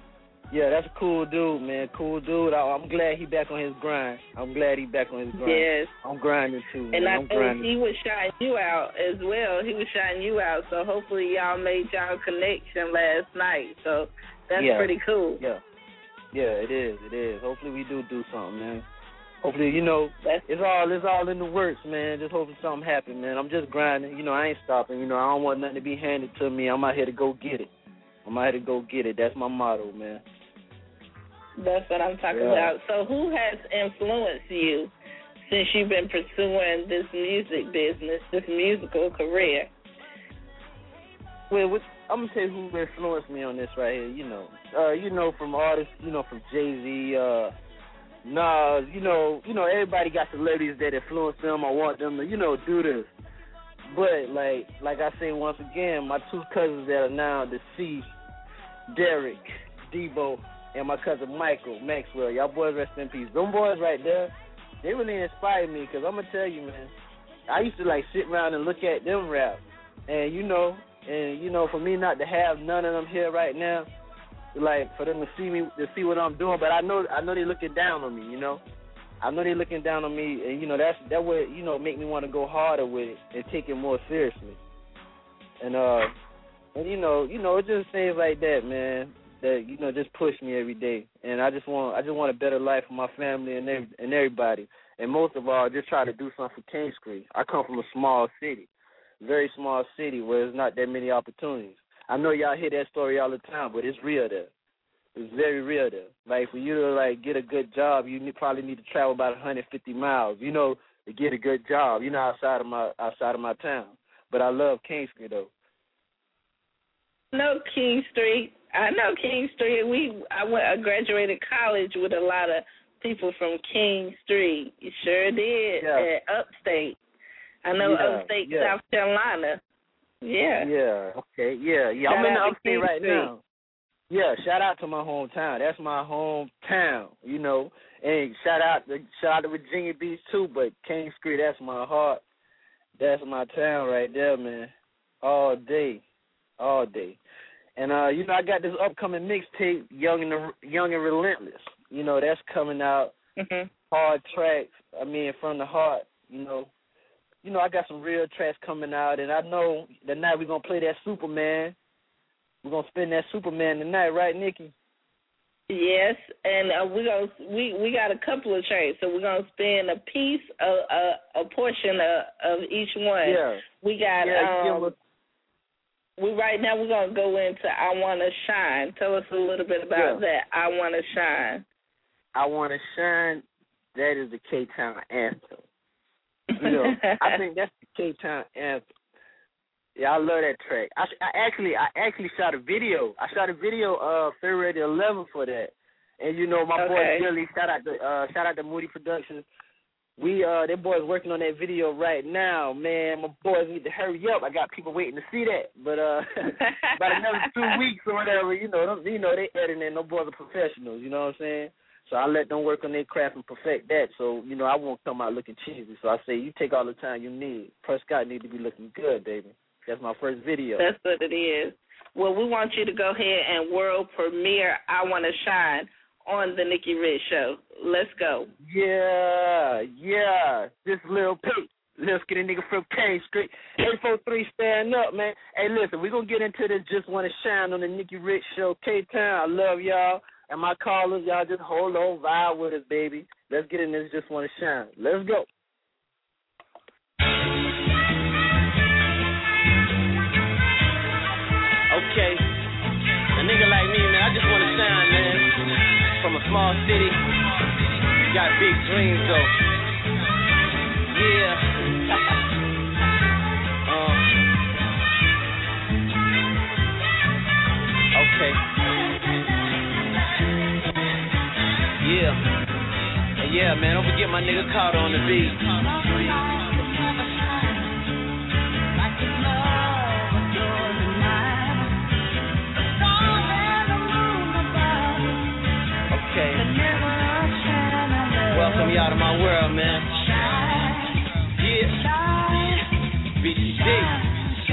Yeah, that's a cool dude, man. Cool dude. I, I'm glad he back on his grind. I'm glad he back on his grind. Yes. I'm grinding too, man. And I I'm know grinding. he was shouting you out as well. He was shouting you out. So hopefully y'all made y'all connection last night. So that's yeah. pretty cool. Yeah. Yeah, it is. It is. Hopefully we do do something, man. Hopefully, you know, it's all it's all in the works, man. Just hoping something happen, man. I'm just grinding. You know, I ain't stopping. You know, I don't want nothing to be handed to me. I'm out here to go get it. I'm out here to go get it. That's my motto, man. That's what I'm talking yeah. about. So who has influenced you since you've been pursuing this music business, this musical career? Well, with, I'm going to tell you who influenced me on this right here, you know. Uh, you know, from artists, you know, from Jay-Z, uh, Nas, you know, you know, everybody got celebrities that influence them. I want them to, you know, do this. But, like, like I say once again, my two cousins that are now deceased, Derek, Debo, and my cousin Michael Maxwell. Y'all boys rest in peace. Them boys right there, they really inspired me because I'm going to tell you, man, I used to, like, sit around and look at them rap. And, you know, and, you know, for me not to have none of them here right now, like, for them to see me, to see what I'm doing, but I know I know they're looking down on me, you know. I know they're looking down on me, and, you know, that's that would, you know, make me want to go harder with it and take it more seriously. And, uh, and you know, you know, it just things like that, man. That, you know, just push me every day, and I just want I just want a better life for my family and every, and everybody, and most of all, just try to do something for King Street. I come from a small city, very small city where there's not that many opportunities. I know y'all hear that story all the time, but it's real there. It's very real there. Like for you to like get a good job, you need, probably need to travel about one hundred fifty miles, you know, to get a good job. You know, outside of my outside of my town. But I love King Street though. No King Street. I know King Street. We I went I graduated college with a lot of people from King Street. You sure did. Yeah. At Upstate. I know yeah, Upstate, yeah. South Carolina. Yeah. Yeah. Okay. Yeah. Yeah. Shout I'm in the out to Upstate King right Street. now. Yeah. Shout out to my hometown. That's my hometown. You know. And shout out to shout out to Virginia Beach too. But King Street, that's my heart. That's my town right there, man. All day, all day. And, uh, you know, I got this upcoming mixtape, Young and Young and Relentless. You know, that's coming out. Mm-hmm. Hard tracks, I mean, from the heart, you know. You know, I got some real tracks coming out, and I know tonight we're going to play that Superman. We're going to spin that Superman tonight, right, Nikki? Yes, and uh, we gonna we we got a couple of tracks, so we're gonna spin a piece, a a, a portion of, of each one. Yeah. We got yeah, um. We right now we're gonna go into I Wanna Shine. Tell us a little bit about yeah. that. I Wanna Shine. I Wanna Shine. That is the K-Town anthem. You know, I think that's the K-Town anthem. Yeah, I love that track. I, I actually, I actually shot a video. I shot a video uh February the eleventh for that. And you know, my okay. boy Billy, shout out to uh, shout out to Moody Productions. We uh, them boys working on that video right now, man. My boys need to hurry up. I got people waiting to see that, but uh, about another two weeks or whatever, you know, them, you know they editing. Them boys are professionals, you know what I'm saying? So I let them work on their craft and perfect that. So you know, I won't come out looking cheesy. So I say you take all the time you need. Prescott need to be looking good, baby. That's my first video. That's what it is. Well, we want you to go ahead and world premiere I Wanna Shine on the Nikki Rich Show. Let's go. Yeah, yeah. This Lil Pete. Let's get a nigga from King Street. eight four three, stand up, man. Hey, listen, we're going to get into this Just Wanna Shine on the Nikki Rich Show. K-Town, I love y'all. And my callers, y'all just hold on, vibe with us, baby. Let's get in this Just Wanna Shine. Let's go. Okay. A nigga like me, man, I just wanna shine, man. From a small city. Got big dreams, though. Yeah. um. Okay. Yeah. And yeah, man, don't forget my nigga Carter on the beat. Welcome y'all to my world, man. Yeah. B C D.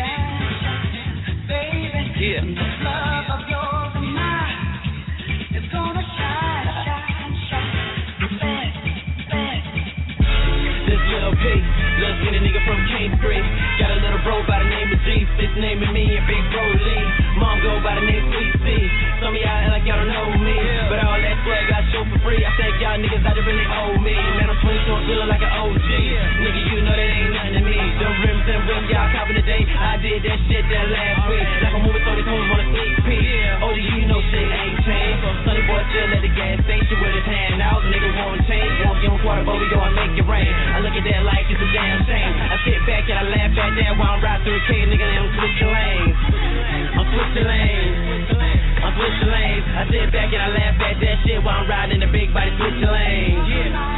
Yeah. Little skinny nigga from Kingsbury. Got a little bro by the name of G. Six naming me and Big Bro Lee. Mom go by the name Sweet C. Some of y'all act like y'all don't know me, but all that swag I show for free. I think y'all niggas out there really owe me. Man, I'm twenty-two, I'm feeling like an O G. Nigga, you know that ain't nothing to me. Them rims and rims y'all copping today. I did that shit that last week. Like a movie, so these hoes wanna sneak peek. O G, you know shit ain't changed. Sonny boy still at the gas station with his hand out. Nigga won't change. Won't give him quarter, but we go and make it rain. I look at that like it's a damn shame. I sit back and I laugh at that while I'm riding through a K, nigga, and I'm switching lanes. I'm switching lanes. I'm switching lanes. I sit back and I laugh at that shit while I'm riding in the big body switching lanes. Yeah.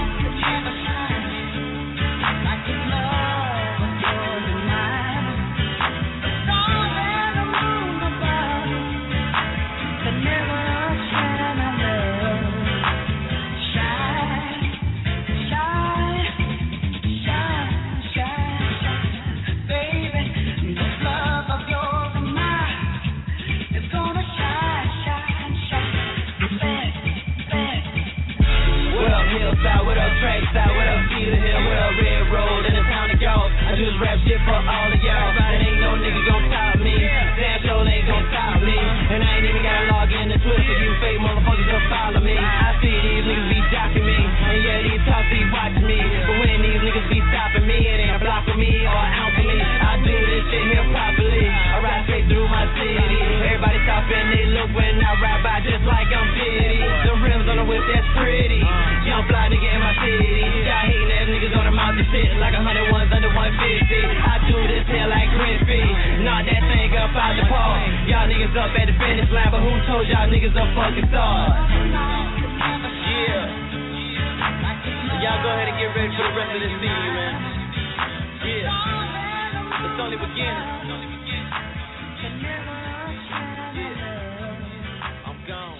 What up, Trackside? What up, Cedar Hill? What up, Red Road? In the town of y'all, I do this rap shit for all of y'all. There ain't no nigga gon' stop me. Damn sure ain't gon' stop me. And I ain't even gotta log in to Twitter. You fake motherfuckers just follow me. I see these niggas be jocking me, and yeah, these cops be watching me. But when these niggas be stopping me, it ain't blocking me or ouncing me. I do this shit here properly. I ride straight through my city. Everybody stop and they look when I ride by just like I'm Diddy. The rims on the whip, that's pretty. Young fly nigga in my city. Y'all hating ass niggas on the mouth and shit like a hundred ones under one fifty. I do this here like Griffey. Knock that thing up out the park. Y'all niggas up at the finish line, but who told y'all niggas up fucking stars? Yeah. So y'all go ahead and get ready for the rest of this season, man. Yeah. It's only beginning. Yeah. I'm gone.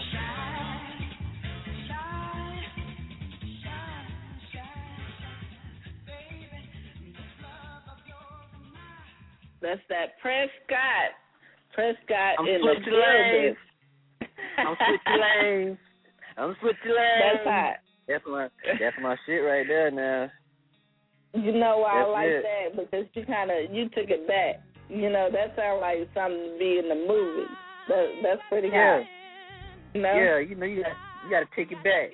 That's that Prescott. Prescott I'm in the switching lanes. building. I'm switching lanes. I'm switching lanes. That's hot. That's my that's my shit right there now. You know why that's I like it. that? Because you kind of you took it back. You know that sounds like something to be in the movie. That that's pretty Yeah. hot. You know? Yeah, you know you got you got to take it back.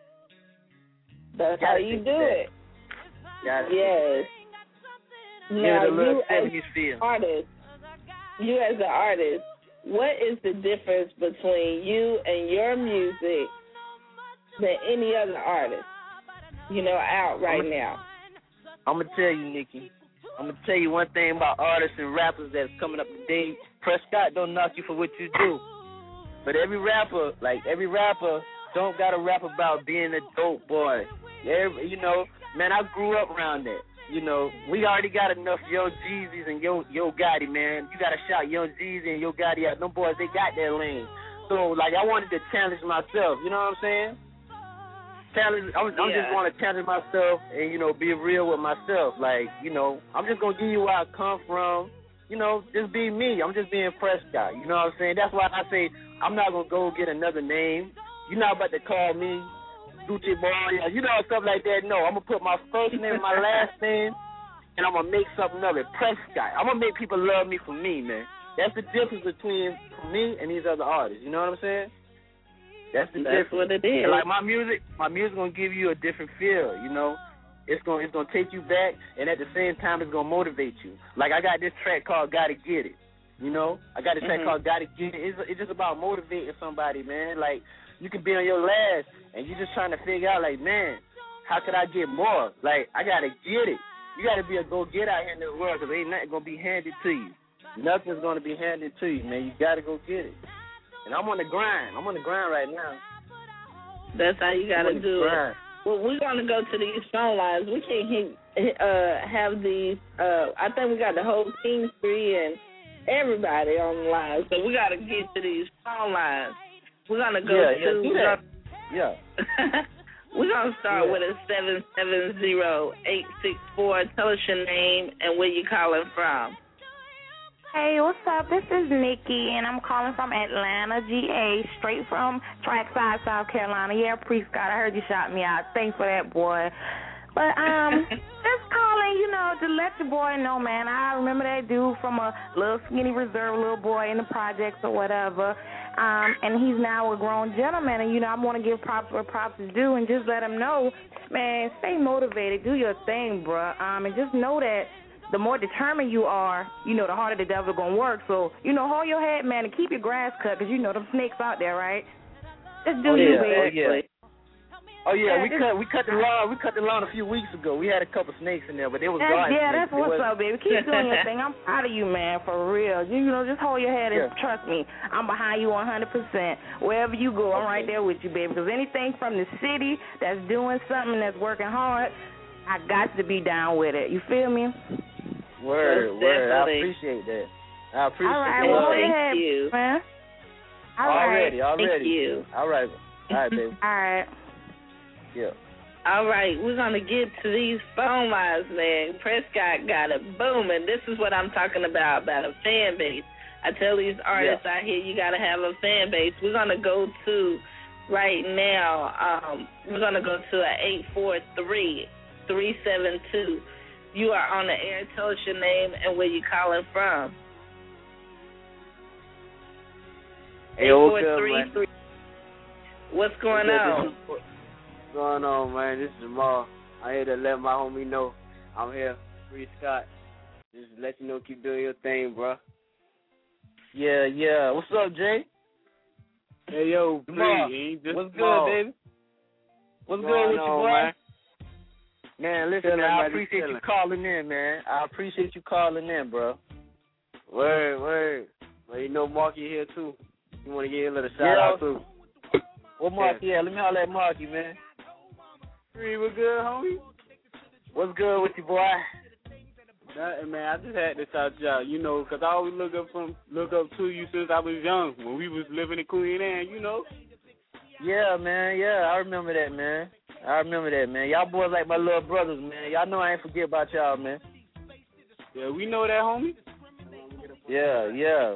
That's you how you do it. Gotta Yes. Give Now it a little you as seventies feel. artist, you as an artist, what is the difference between you and your music than any other artist, you know, out right I'm, now? I'm gonna tell you, Nikki. I'm gonna tell you one thing about artists and rappers that's coming up today. Prescott don't knock you for what you do, but every rapper, like every rapper, don't gotta rap about being a dope boy. Every, you know, man, I grew up around that. You know, we already got enough Young Jeezys and Yo Yo Gotti, man. You gotta shout Young Jeezy and Yo Gotti out. Them boys, they got their lane. So, like, I wanted to challenge myself. You know what I'm saying? Challenge. I'm, I'm Yeah. just want to challenge myself and, you know, be real with myself. Like, you know, I'm just gonna give you where I come from. You know, just be me. I'm just being Prescott. You know what I'm saying? That's why I say I'm not gonna go get another name. You're not about to call me Gucci Boy, you know, stuff like that. No, I'm going to put my first name and my last name, and I'm going to make something of it. Prescott. I'm going to make people love me for me, man. That's the difference between me and these other artists. You know what I'm saying? That's the That's difference. what it is. And like my music, my music going to give you a different feel, you know. It's going it's gonna take you back, and at the same time, it's going to motivate you. Like I got this track called Gotta Get It, you know. I got this track Mhm. called Gotta Get It. It's, it's just about motivating somebody, man. Like, you can be on your last, and you're just trying to figure out, like, man, how could I get more? Like, I got to get it. You got to be a go-get out here in this world because ain't nothing going to be handed to you. Nothing's going to be handed to you, man. You got to go get it. And I'm on the grind. I'm on the grind right now. That's how you got to do it. Well, we're going to go to these phone lines. We can't hit, uh, have these. Uh, I think we got the whole Kingsbury and everybody on the line. So we got to get to these phone lines. We're going to go yeah, to. Yeah, do that. Yeah. We're going to start yeah. with a seven seven zero, eight six four. Tell us your name and where you're calling from. Hey, what's up? This is Nikki, and I'm calling from Atlanta, G A, straight from Trackside, South Carolina. Yeah, Priest God, I heard you shout me out. Thanks for that, boy. But um, just calling, you know, to let your boy know, man. I remember that dude from a little skinny reserve little boy in the projects or whatever. Um, and he's now a grown gentleman, and you know, I want to give props where props is due, and just let him know, man, stay motivated, do your thing, bruh. Um, and just know that the more determined you are, you know, the harder the devil gonna work. So, you know, hold your head, man, and keep your grass cut, because you know them snakes out there, right? Just do oh, you, yeah, baby. Oh, yeah. Oh yeah, Yeah, we just- cut we cut the lawn we cut the lawn a few weeks ago. We had a couple snakes in there, but they was That's, garden yeah, snakes. that's It what's wasn't- up, baby. Keep doing your thing. I'm proud of you, man, for real. You know, just hold your head and Yeah. trust me. I'm behind you one hundred percent. Wherever you go, I'm right there with you, baby. Because anything from the city that's doing something that's working hard, I got to be down with it. You feel me? Word, Most word. I definitely. appreciate that. I appreciate All right, that. well, hold Thank your head, you. man. All right. Already, already. Thank you. All right, all right, baby. All right. Yeah. All right, we're going to get to these phone lines, man. Prescott got it booming. This is what I'm talking about, about a fan base. I tell these artists out here, you got to have a fan base. We're going to go to, right now, um, we're going to go to a eight four three, three seven two. You are on the air. Tell us your name and where you calling from. Hey, what's up, man? three. What's going What's up? on? This is- What's going on, man? This is Jamal. I'm here to let my homie know I'm here. Free Scott. Just let you know, keep doing your thing, bro. Yeah, yeah. What's up, Jay? Hey, yo, Jamal, Free. Ain't just what's good, Jamal. baby? What's What's good with going you, on, boy? man? Man, listen, Chilling, man, I man, appreciate you chilling. calling in, man. I appreciate you calling in, bro. Word, word. Well, you know Marky here, too. You want to give a little shout Yeah. out, too. Well, Marky, yeah, let me holler at Marky, man. Free, we good, homie? What's good with you, boy? Nothing, man. I just had to shout you out, you know, 'cause I always look up from look up to you since I was young, when we was living in Queen Anne, you know. Yeah, man, yeah, I remember that, man. I remember that, man. Y'all boys like my little brothers, man. Y'all know I ain't forget about y'all, man. Yeah, we know that, homie. Yeah, yeah.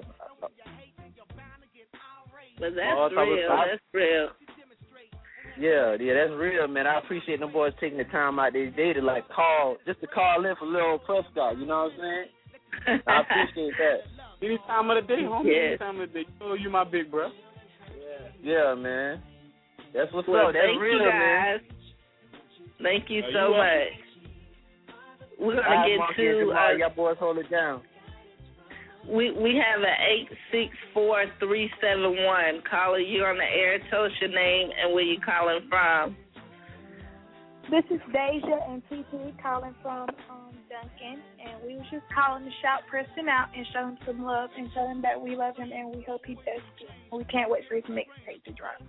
But that's Oh, I thought we- real. I- That's real. Yeah, yeah, that's real, man. I appreciate them boys taking the time out their day to, like, call, just to call in for little Prescott, you know what I'm saying? I appreciate that. Any time of the day, homie. Yeah. Any time of the day. You know you my big bro. Yeah, man. That's what's Well, up. That's thank real, you man. guys. Thank you Are so you much. We're All gonna right, get Marky and to Jamal, uh, y'all boys hold it down. we we have an eight six four three seven one. Caller, you on the air. Tell us your name and where you calling from. This is Deja and T T calling from um, Duncan, and we was just calling to shout Preston out and show him some love and tell him that we love him and we hope he does too. We can't wait for his mixtape to drop.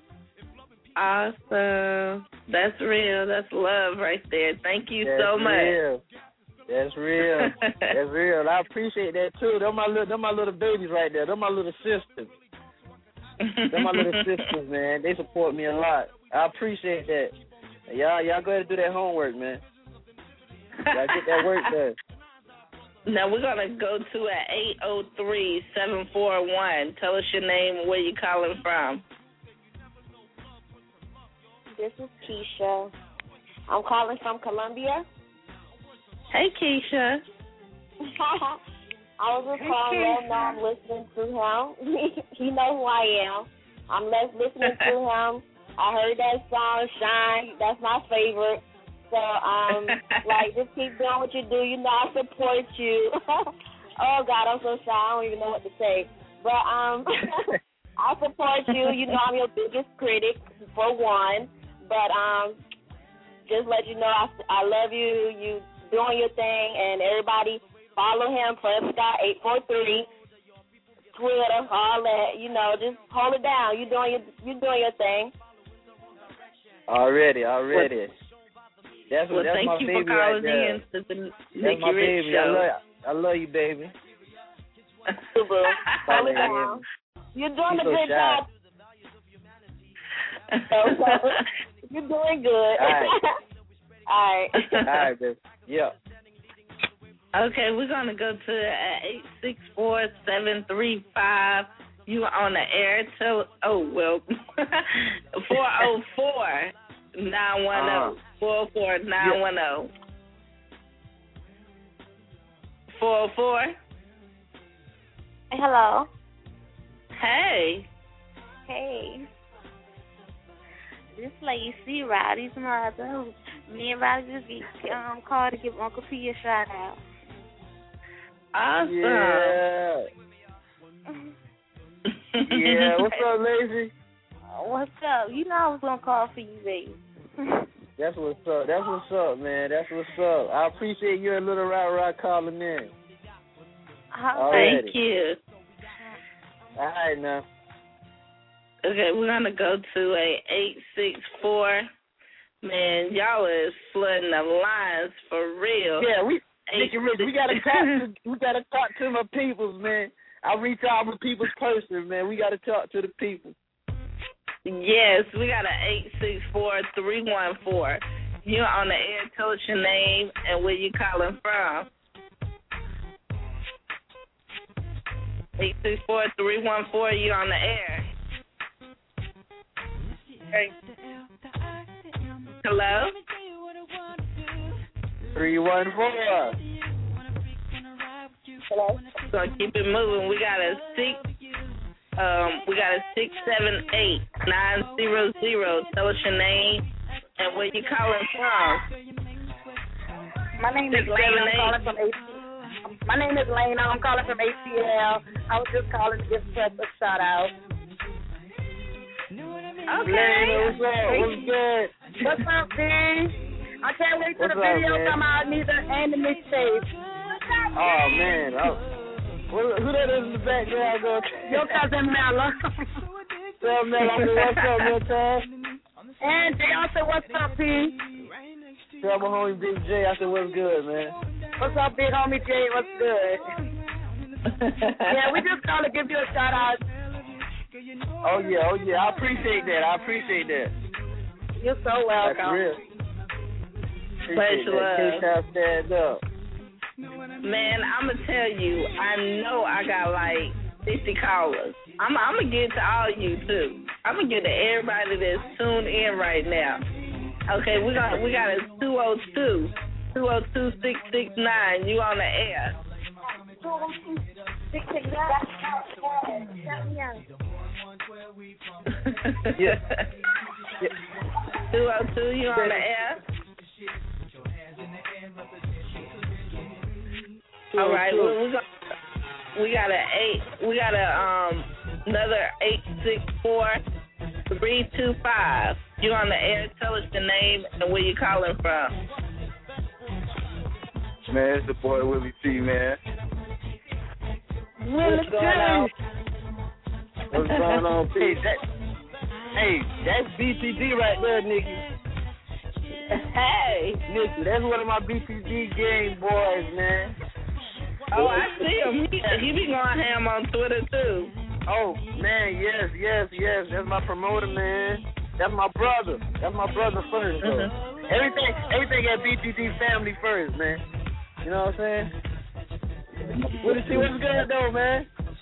Awesome. That's real. That's love right there. Thank you That's so much. real. That's real. That's real. I appreciate that too. They're my little, they're my little babies right there. They're my little sisters. They're my little sisters, man. They support me a lot. I appreciate that. Y'all, y'all go ahead and do that homework, man. Y'all get that work done. Now we're gonna go to at eight oh three seven four one. Tell us your name and where you calling from. This is Keisha. I'm calling from Columbia. Hey, Keisha. I was just Hey, calling to let Keisha. him know I'm listening to him. He knows who I am. I'm lis- listening to him. I heard that song, Shine. That's my favorite. So, um, like, just keep doing what you do. You know, I support you. Oh, God, I'm so shy. I don't even know what to say. But um, I support you. You know, I'm your biggest critic, for one. But um, just let you know I, I love you. You doing your thing. And everybody follow him, Prescott eight four three, Twitter, all that. You know, just hold it down. You doing your, you doing your thing. Already, already. That's Well, that's thank my you baby for calling right there. in to the That's Nikki my Rich baby. I Show. love, I love you, baby. Hold it Calling down. You're doing She's a so good shy. job. So, so, you're doing good. All right. All right. All right, baby. Yeah. Okay, we're gonna go to uh, eight six four seven three five. You are on the air till oh well four oh four nine one zero four oh four nine one zero four oh four. Hello. Hey. Hey. This Lacey, Roddy's mother. Me and Roddy just get um, called to give Uncle P a shout out. Awesome. Yeah. Yeah. What's up, Lazy? What's up? You know I was gonna call for you, baby. That's what's up. That's what's up, man. That's what's up. I appreciate you and Little Rock Rock calling in. Oh, thank you. All right, now. Okay, we're gonna go to a eight six four. Man, y'all is flooding the lines for real. Yeah, we Nicky Rich, we gotta talk to we gotta talk to my peoples, man. I reach out to people's person, man. We gotta talk to the people. Yes, we got an eight six four three one four. You're on the air. Tell us your name and where you calling from. Eight six four three one four. You're on the air. Hey. Hello. Three one four. Hello. So keep it moving. We got a six. Um, we got a six seven eight nine zero zero. Tell us your name and where you calling from. My name is Lane. I'm calling from A C. My name is Lane. I'm calling from A C L. I was just calling to give Press a shout out. Okay. Lane, what's up? What's good? What's up, B? I can't wait till What's the video up, man? come out, neither and the mixtape. Oh man. Oh. Who, who that is in the background? Girl? Your cousin Mella. Tell Mella, I said, what's up, real time? And Jay, I said, what's up, P? Tell my homie Big J, I said, what's good, man? What's up, big homie Jay? What's good? Yeah, we just called to give you a shout out. Oh yeah, oh yeah, I appreciate that. I appreciate that. You're so welcome. That's real. Much love. K-Town stand up. Man, I'm gonna tell you, I know I got like fifty callers. I'm, I'm gonna get to all you too. I'm gonna get to everybody that's tuned in right now. Okay, we got we got a two oh two, two oh two six six nine. You on the air? Yeah. Two oh two. You on the air? All right, well, we got we got a eight, we got a um another eight six four three two five. You on the air? Tell us your name and where you calling from. Man, it's the boy Willie T, man. What's going on? What's going on, P? That, hey, that's B P D right there, Nikki. Hey, Nikki, that's one of my B P D game boys, man. Oh, I see him. He, he be going ham on Twitter, too. Oh, man, yes, yes, yes. That's my promoter, man. That's my brother. That's my brother first, though. Mm-hmm. Everything everything at B P D family first, man. You know what I'm saying? What is he? What's good, though, man?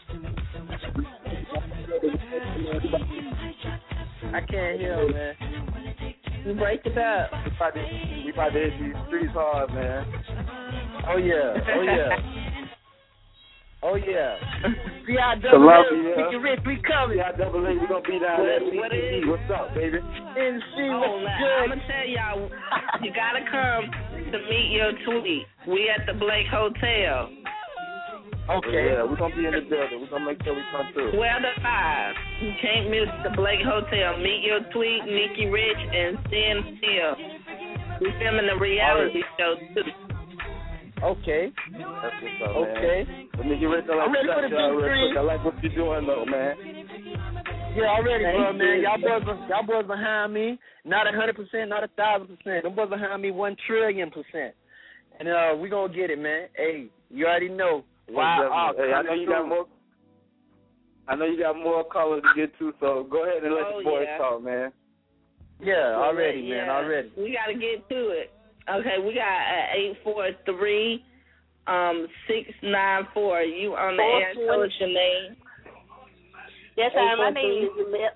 I can't hear him, man. You break it up. We about to, we about to hit these streets hard, man. Oh, yeah. Oh, yeah. Oh, yeah. C I double Columbia. A, Rich, we coming. C I double A, we gonna be down there at B P D. What's up, baby? N C, Oh, what's man, good? I'm going to tell y'all, you got to come to meet your tweet. We at the Blake Hotel. Okay. Yeah, we're gonna be in the building. We're gonna make sure we come through. twelve to five. You can't miss the Blake Hotel. Meet your tweet, Nikki Rich, and Sin Hill. We filming the reality show, too. Okay. That's what's up, Okay. man. But Nikki Rich, I like I'm ready for the to real big three. quick. I like what you're doing, though, man. Yeah, already, Thank bro, man. you. Y'all boys, y'all boys behind me. Not a hundred percent, not a thousand percent. Them boys behind me one trillion percent. And uh, we gonna get it, man. Hey, you already know. Wow. Hey, I know you got more. I know you got more callers to get to, so go ahead and let Oh, the boys yeah. talk, man. Yeah, already, Yeah. man, already. We got to get to it. Okay, we got uh, eight four three um six nine four. You on the air? Tell us your name. Yes, hi. My name is Mel.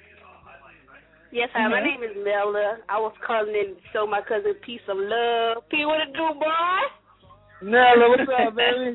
Yes, hi. My name is Mela. I was calling in to show my cousin peace of love. P, what it do, boy? Mela, what's up, baby?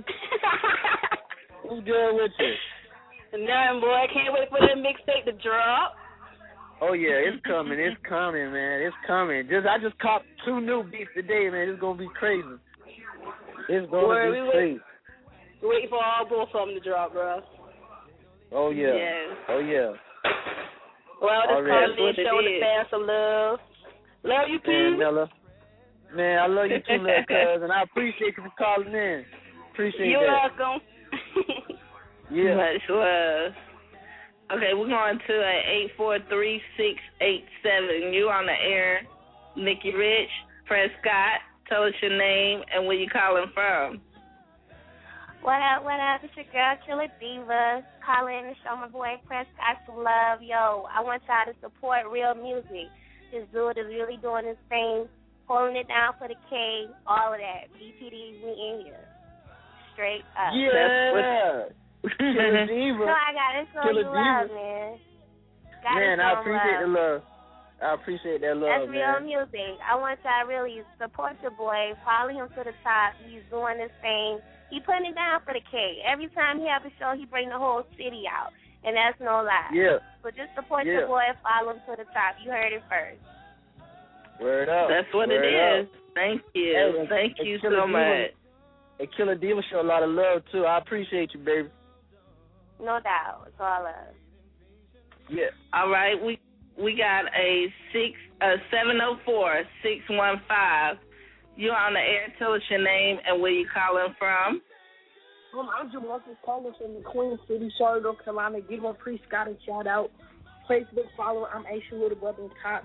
What's good with you? Nothing, boy. I can't wait for that mixtape to drop. Oh yeah, it's coming. It's coming, man. It's coming. Just I just caught two new beats today, man. It's gonna be crazy. It's gonna Boy, be we crazy. Wait, we waiting for all both of them to drop, bro. Oh yeah. Yes. Oh yeah. Well, just Already. calling in, showing the fans some love. Love you, P. Man, Mela. Man, I love you too, little cousin. I appreciate you for calling in. Appreciate You're that. welcome. Yeah. Much love. Okay, we're going to uh, eight four three six eight seven. You on the air, Nikki Rich, Prescott. Tell us your name and where you calling from. What up, what up? It's your girl, Killer Diva, calling to show my boy Prescott some love. Yo, I want y'all to support real music. This dude is really doing his thing, holding it down for the K, all of that. B P D, we in here. Straight up. Yeah. Killer Diva. No, I got to show Killer you love, Diva. man. Gotta Man, show I him appreciate the love. love. I appreciate that love, That's real man. music. I want y'all to really support your boy, follow him to the top. He's doing this thing. He putting it down for the K. Every time he have a show, he bring the whole city out, and that's no lie. Yeah. So just support Yeah. your boy and follow him to the top. You heard it first. Word up. That's what Word it up. is. Thank you. Hey, Thank hey, you Killer so Diva, much. Hey, Killer Diva show a lot of love, too. I appreciate you, baby. No doubt. It's all love. Yeah. All right, we we got a six uh seven oh four six one five. You're on the air. Tell us your name and where you calling from. Um, I'm Jamarcus calling from the Queen City, Charlotte, North Carolina. Give my pre Scott a shout out. Facebook follower. I'm Aisha Little Brother in Top.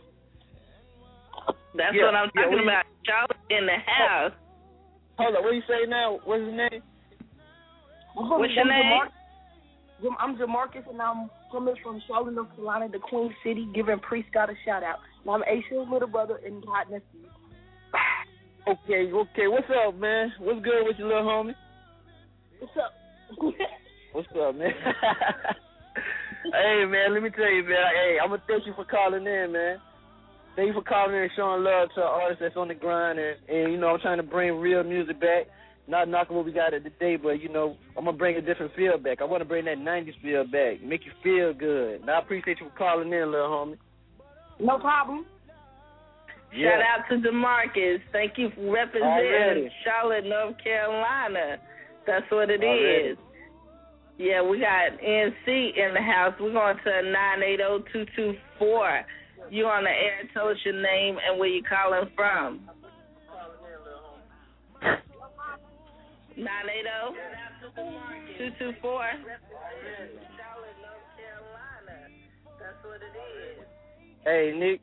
That's Yeah, what I'm yeah, talking we- about. Charlotte in the house. Hold up, what you say now? What's his name? What's your name? Jamar- I'm Jamarcus, and I'm coming from Charlotte, North Carolina, the Queen City, giving pre Scott a shout out. And I'm Aisha's little brother in Hot Nephew. Okay, okay. What's up, man? What's good with your little homie? What's up? What's up, man? Hey, man, let me tell you, man. Hey, I'm going to thank you for calling in, man. Thank you for calling in and showing love to our artists that's on the grind. And, and, you know, I'm trying to bring real music back. Not knocking what we got today, but, you know, I'm going to bring a different feel back. I want to bring that nineties feel back, make you feel good. And I appreciate you for calling in, little homie. No problem. Yeah. Shout out to DeMarcus. Thank you for representing Already. Charlotte, North Carolina. That's what it Already. is. Yeah, we got N C in the house. We're going to nine eight zero two two four. You on the air. Tell us your name and where you calling from. nine eight zero two two four. Charlotte, North Carolina. That's what it is. Hey, Nick.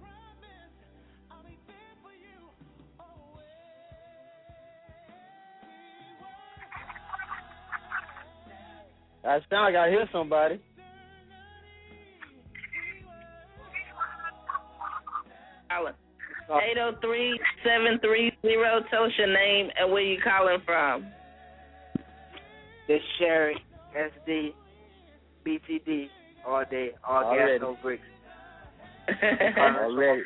I sound like I hear somebody. eight oh three seven three zero. Tell us your name and where you calling from. This Sherry, S D, B T D, all day, all Already. gas, no bricks. Already.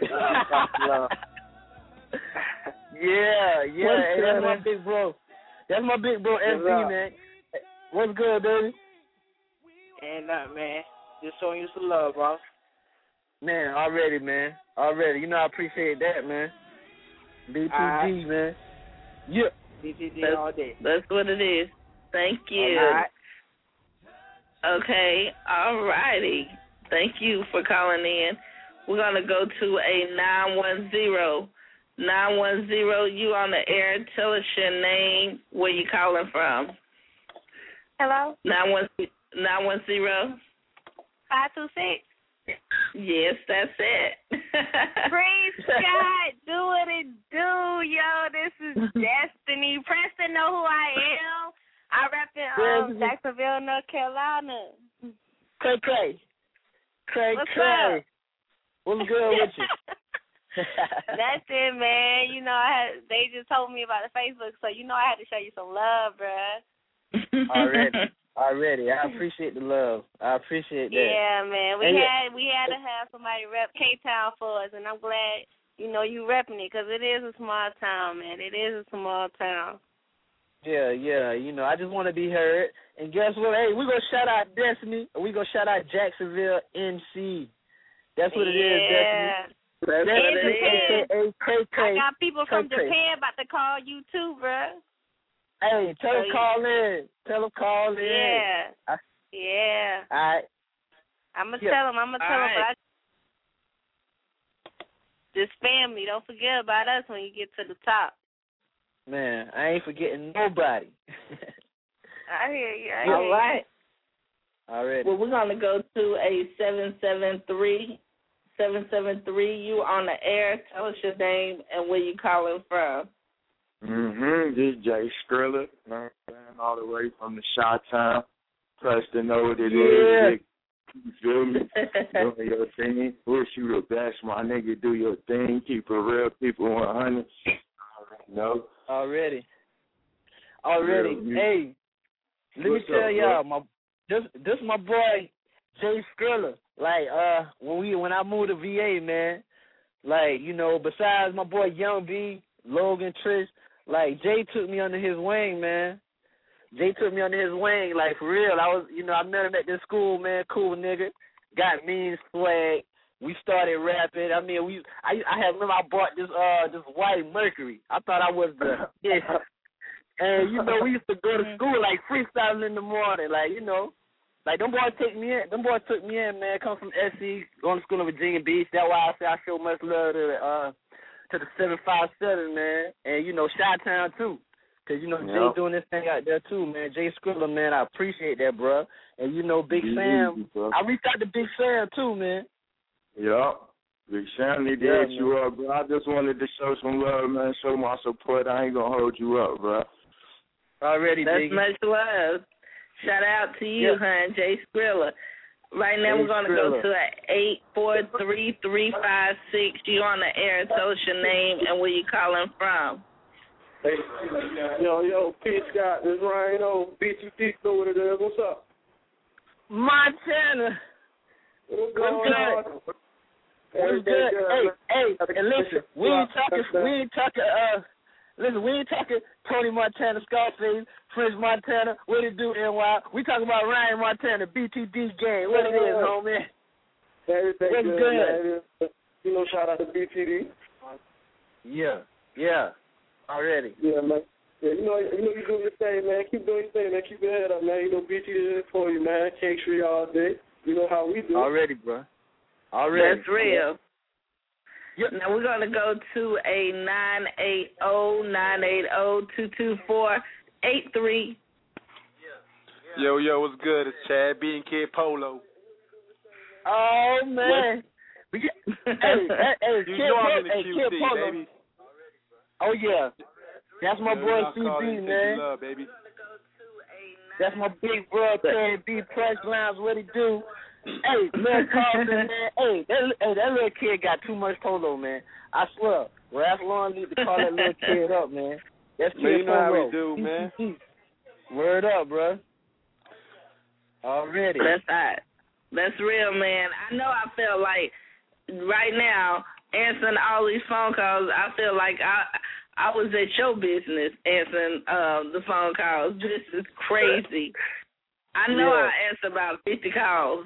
Yeah, yeah. What's Hey, good, that's my man? big bro. That's my big bro, S D, What's up? man. What's good, baby? Ain't nothing, man. Just showing you some love, bro. Man, already, man. Already. You know I appreciate that, man. B T G, Alright. man. Yeah. B T D That's, all day. that's what it is. Thank you. Alright. Okay, all righty. Thank you for calling in. We're going to go to a nine one zero. nine one zero, you on the air. Tell us your name, where you calling from. Hello? nine one zero. five two six. Yes, that's it. Praise God, do what it do, yo. This is Destiny. Preston know who I am. I rep in um, Jacksonville, North Carolina. Cray Cray. Cray What's Cray. up? What's good with you? That's it, man. You know, I had they just told me about the Facebook, so you know I had to show you some love, bruh. Already, already. I appreciate the love. I appreciate that. Yeah, man. We and had we had to have somebody rep K-Town for us, and I'm glad you know you repping it because it is a small town, man. It is a small town. Yeah, yeah. You know, I just want to be heard. And guess what? Hey, we're gonna shout out Destiny. We're gonna shout out Jacksonville M C. That's what it yeah. is, Destiny. That's in what it Japan. is. K K. I got people from K K. Japan about to call you too, bruh. Hey, tell them So, call in. Tell them call in. Yeah. I, Yeah. all right. I'm going to Yeah. tell them. I'm going to tell All them. right. But I, this family, don't forget about us when you get to the top. Man, I ain't forgetting nobody. I hear you. I Yeah. hear All right. Already. Well, we're going to go to a seven seven three. seven seven three, you on the air. Tell us your name and where you calling from. Mm-hmm. This is Jay Skrilla, man, all the way from the Chi-Town. Plus to know what it Yeah. is. You feel me? Doing your thing. Wish you the best, my nigga. Do your thing. Keep it real. Keep it one hundred. You know? Already. Already. Yeah, hey, let What's me tell up, y'all, bro? my this this my boy Jay Skrilla. Like, uh, when we when I moved to V A, man, like, you know, besides my boy Young B, Logan, Trish, like, Jay took me under his wing, man. Jay took me under his wing, like, for real. I was, you know, I met him at this school, man, cool nigga. Got mean swag. We started rapping. I mean, we, I, I had, remember I bought this, uh, this white Mercury. I thought I was the, yeah. And, you know, we used to go to school, like, freestyling in the morning, like, you know. Like, them boys take me in. Them boys took me in, man. Come from S C, going to school in Virginia Beach. That's why I say I show much love to the, uh, to the seven five seven, man. And, you know, Chi-Town, too. Because, you know, Yep. Jay doing this thing out there, too, man. Jay Skrilla, man, I appreciate that, bro. And, you know, Big Easy, Sam. bro. I reached out to Big Sam, too, man. Yup. Big Sam, he Yeah, did you up, bro. I just wanted to show some love, man. Show my support. I ain't going to hold you up, bro. Already, That's Biggie. much love. Shout out to you, Yeah. hon, Jay Skrilla. Right now, Jay we're going to go Skrilla. to a eight four three three five six. You on the air. Tell us your name and where you calling from. Hey, yo, yo, P. Scott, this Rhino, B T T, know what it is. What's up? Montana. What's What's going good? on? What's Everything good? good, Hey, man. hey, and listen, we ain't talking, we ain't talking, uh, listen, we ain't talking Tony Montana, Scarface, French Montana, what it do, N Y. We talking about Ryan Montana, B T D gang, what it is, homie. Everything What's good, good? man. You know, shout out to B T D. Yeah, yeah, already. Yeah, man. Yeah, you know, you know, you do your thing, man. Keep doing your thing, man. Keep your head up, man. You know, B T D is for you, man. Cake Street all day. You know how we do. Already, bro. Already. That's real. Now we're going to go to a nine eight zero, nine eight zero, two two four eight three. Yo, yo, what's good? It's Chad B and Kid Polo. Oh, man. We get, hey, hey, hey, You Kid know I'm Polo, in the hey, Q Kid C, Polo. baby. Oh, yeah. That's my Yo, boy I'll C call B, you, say man. you love, baby. That's my big bro, K B, Press Lines, what he do. Hey, man, Carlton, man. Hey, that, hey, that little kid got too much polo, man. I swear. Ralph Lauren need to call that little kid up, man. That's Kid Man, you know how Polo. we do, man. Word up, bro. Already. That's hot. That's real, man. I know I feel like right now, answering all these phone calls, I feel like I I was at your business answering uh, the phone calls. This is crazy. I know Yeah. I answer about fifty calls.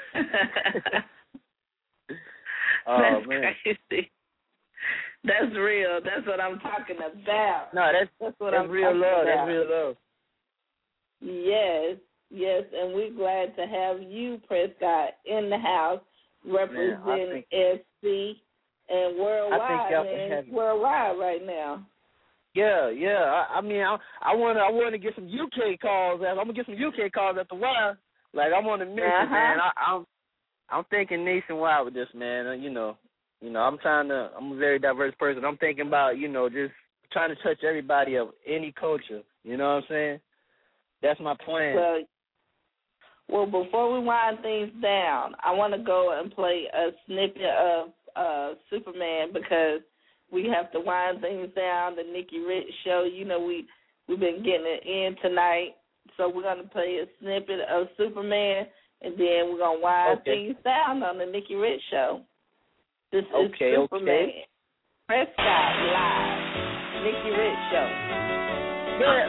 Oh, That's man. crazy. That's real. That's what I'm talking about. No, that's, That's what that's I'm real talking love. about. That's real love. Yes, yes, and we're glad to have you, Prescott, in the house representing think- S C and worldwide. y'all Man, can have it's it. worldwide right now. Yeah, yeah. I, I mean, I, I want to, I want to get some U K calls. I'm gonna get some U K calls at the while. Like I'm on the mission, Uh-huh. man. I, I'm, I'm thinking nationwide with this, man. Uh, you know, you know, I'm trying to. I'm a very diverse person. I'm thinking about, you know, just trying to touch everybody of any culture. You know what I'm saying? That's my plan. Well, well, before we wind things down, I want to go and play a snippet of uh, Superman because we have to wind things down. The Nikki Rich Show, you know, we we've been getting it in tonight, so we're gonna play a snippet of Superman, and then we're gonna wind okay. things down on the Nikki Rich Show. This is okay, Superman. Okay. Prescott Live. Nikki Rich Show. Yeah.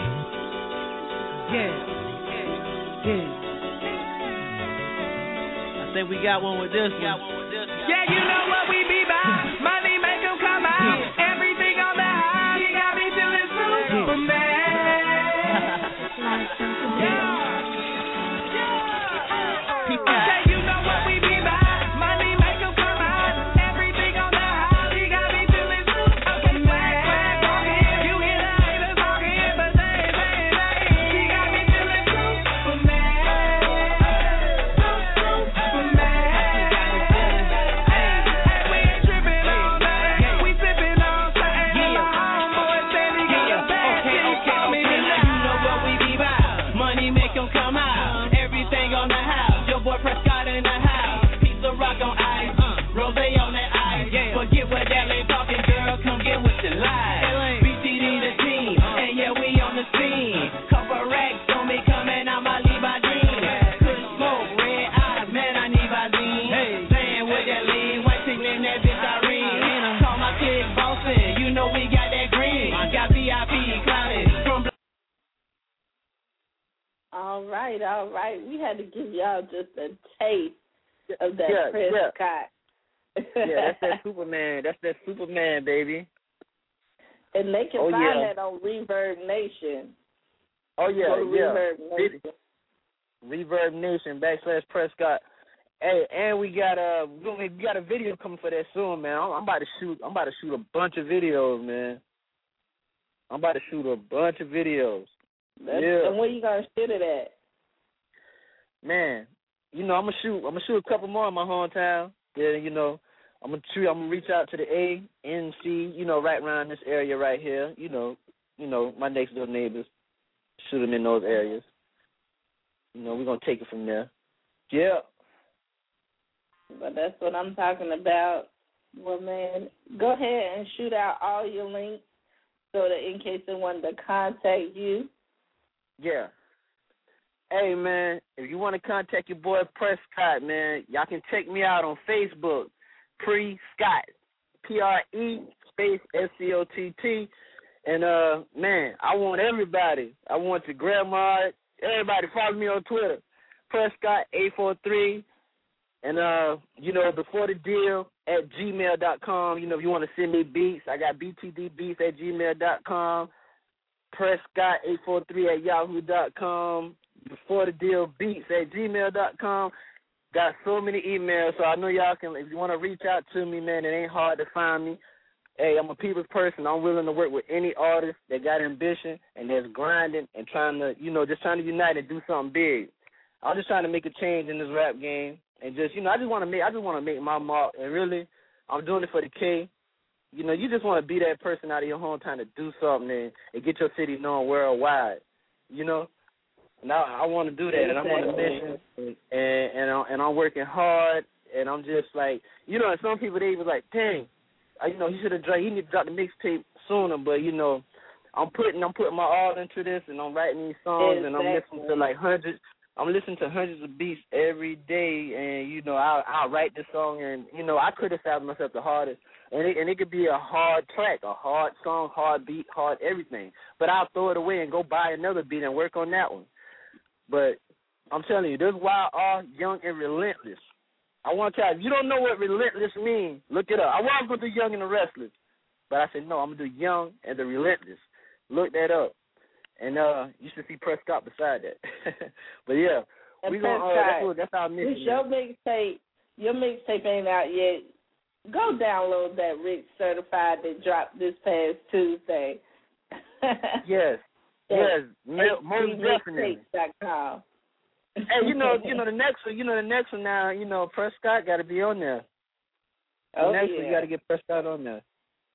Yeah. Yeah. I think we got one with this one. Yeah, you know what we be by. Money make 'em come out. Everything on the high. You got me feeling Superman. Okay, you know what we be by. Money make 'em come out. Everything on the high. You got me feeling Superman. You hear the haters talking, but they ain't saying nothing. You got me feeling Superman. Superman. We ain't tripping all night. We sipping on something. My homeboy said he got a bad chick for me tonight. You know what we be by. Money make 'em come out. Everything on the house. Your boy Prescott in the house. Piece of rock on ice. Rose on that ice. Forget what that lay talking, girl. Come get with your life. B T D the team. And yeah, we on the scene. Couple racks on me coming out my Levi's. Good smoke, red eyes. Man, I need Visine. Playing with that lean. White chick named that bitch Irene. Call my chick Boston. You know we got that green. Got V I P clouded from. All right, all right. We had to give y'all just a taste of that Yeah, yeah. Prescott. Yeah, that's that Superman. That's that Superman, baby. And they can Oh, find yeah. that on Reverb Nation. Oh yeah, Go to yeah. Reverb Nation. Reverb Nation backslash Prescott. Hey, and we got a we got a video coming for that soon, man. I'm, I'm about to shoot. I'm about to shoot a bunch of videos, man. I'm about to shoot a bunch of videos. That's, yeah, And where you gonna shoot it at? man. You know, I'm gonna shoot. I'm gonna shoot a couple more in my hometown. Yeah, you know, I'm gonna shoot. I'm gonna reach out to the A, N, C. You know, right around this area right here. You know, you know, my next door neighbors. Shoot them in those areas. You know, we're gonna take it from there. Yeah. But that's what I'm talking about. Well, man, go ahead and shoot out all your links so that in case they wanted to contact you. Yeah. Hey, man, if you want to contact your boy Prescott, man, y'all can check me out on Facebook, Pre Scott, P R E space S C O T T. And, uh, man, I want everybody. I want your grandma, everybody follow me on Twitter, Prescott eight four three. And, uh, you know, before the deal at gmail dot com. You know, if you want to send me beats, I got B T D beats at gmail dot com. Prescott eight four three at yahoo dot com. Before the deal beats at gmail dot com. Got so many emails, so I know y'all can, if you want to reach out to me, man, it ain't hard to find me. Hey, I'm a people's person. I'm willing to work with any artist that got ambition and that's grinding and trying to, you know, just trying to unite and do something big. I'm just trying to make a change in this rap game and just, you know, I just want to make, I just want to make my mark. And really, I'm doing it for the K. You know, you just want to be that person out of your hometown to do something and, and get your city known worldwide. You know. Now I want to do that, and I'm on a mission, and and, I'm, and I'm working hard, and I'm just like, you know, and some people they was like, dang, you know, he should have dropped, he need to drop the mixtape sooner, but you know, I'm putting I'm putting my all into this, and I'm writing these songs, exactly. And I'm listening to like hundreds, I'm listening to hundreds of beats every day, and you know, I'll I'll write this song, and you know, I criticize myself the hardest, and it and it could be a hard track, a hard song, hard beat, hard everything, but I'll throw it away and go buy another beat and work on that one. But I'm telling you, this is why I are young and relentless. I want to tell you, if you don't know what relentless means, look it up. I was going to do young and the restless, but I said, no, I'm going to do young and the relentless. Look that up. And uh, you should see Prescott beside that. But, yeah, we gonna, uh, that's, what, that's our mission. Your mixtape, your mixtape ain't out yet. Go download that Rich Certified that dropped this past Tuesday. Yes. Yes, most definitely. Com. Hey, you know, you know the next one. You know the next one now. You know Prescott got to be on there. The oh next yeah. one, you got to get Prescott on there.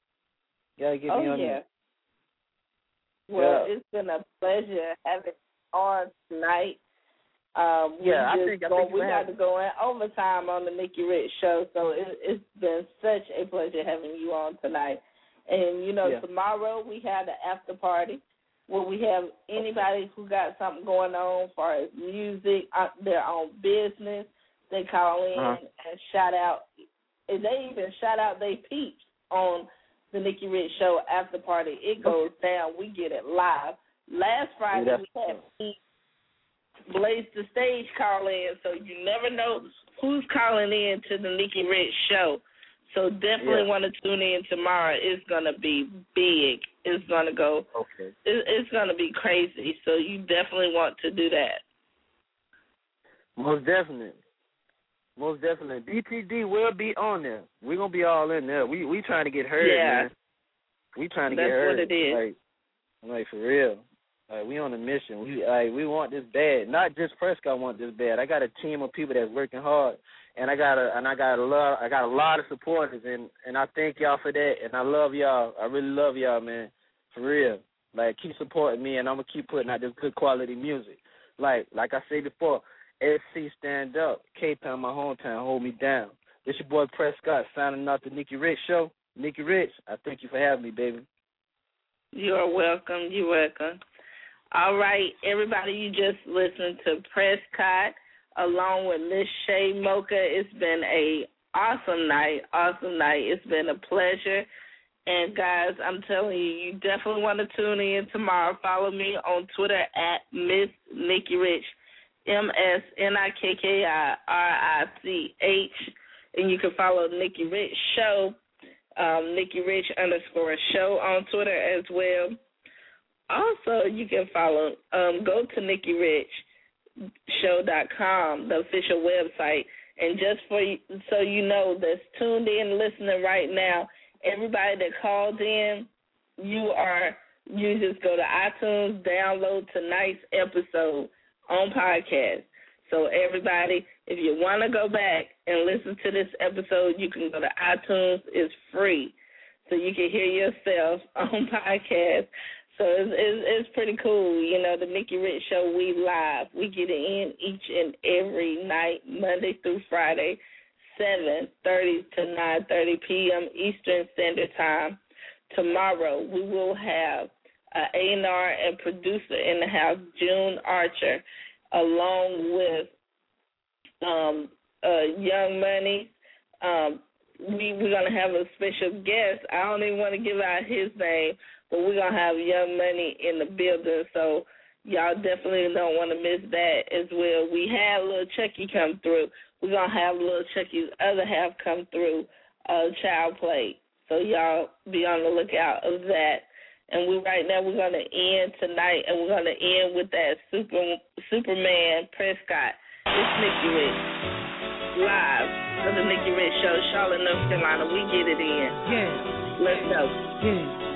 You got to get oh, me on yeah. there. Well, yeah. It's been a pleasure having on tonight. Um, yeah, we I think, I go, think we got to go in overtime on the Nikki Rich Show, so it, it's been such a pleasure having you on tonight. And, you know, yeah. tomorrow we have the after party where we have anybody who got something going on as far as music, uh, their own business. They call in uh-huh. and shout out. And they even shout out they peeps on the Nikki Rich Show after party. It goes down. We get it live. Last Friday yeah, we had Pete Blaze the Stage call in, so you never know who's calling in to the Nikki Rich Show. So definitely yeah. want to tune in tomorrow. It's going to be big. It's going to go, okay. it, it's going to be crazy. So you definitely want to do that. Most definitely. Most definitely. B T D will be on there. We're going to be all in there. We we trying to get heard, yeah. man. We trying to That's get heard. That's what it is. Like, like for real. Like, we on a mission. We like, we want this bad. Not just Prescott want this bad. I got a team of people that's working hard. And I got a and I got a lot I got a lot of supporters, and, and I thank y'all for that, and I love y'all. I really love y'all, man, for real. Like, keep supporting me, and I'm gonna keep putting out this good quality music. Like like I said before, S C stand up, K-Town, my hometown, hold me down. This your boy Prescott signing out the Nikki Rich Show. Nikki Rich, I thank you for having me, baby. You're welcome. You're welcome. All right, everybody, you just listened to Prescott along with Miss Shay Mocha. It's been a awesome night, awesome night. It's been a pleasure. And, guys, I'm telling you, you definitely want to tune in tomorrow. Follow me on Twitter at Miss Nikki Rich, M S N I K K I R I C H. And you can follow Nikki Rich Show, um, Nikki Rich underscore show on Twitter as well. Also, you can follow, um, go to Nikki Rich show dot com, the official website, and just for you, so you know that's tuned in listening right now, everybody that called in, you are you just go to iTunes, download tonight's episode on podcast. So everybody, if you want to go back and listen to this episode, you can go to iTunes. It's free, so you can hear yourself on podcast. So it's, it's, it's pretty cool. You know, the Nikki Rich Show, we live. We get it in each and every night, Monday through Friday, seven thirty to nine thirty p.m. Eastern Standard Time. Tomorrow we will have an A and R and producer in the house, June Archer, along with um, uh, Young Money. Um, we, we're going to have a special guest. I don't even want to give out his name, but we're going to have Young Money in the building, so y'all definitely don't want to miss that as well. We had Lil Chucky come through. We're going to have Lil Chucky's other half come through, uh, Child Play. So y'all be on the lookout of that. And we right now we're going to end tonight, and we're going to end with that super Superman Prescott. It's Nikki Rich, live for the Nikki Rich Show, Charlotte, North Carolina. We get it in. Yeah. Let's go. Yeah.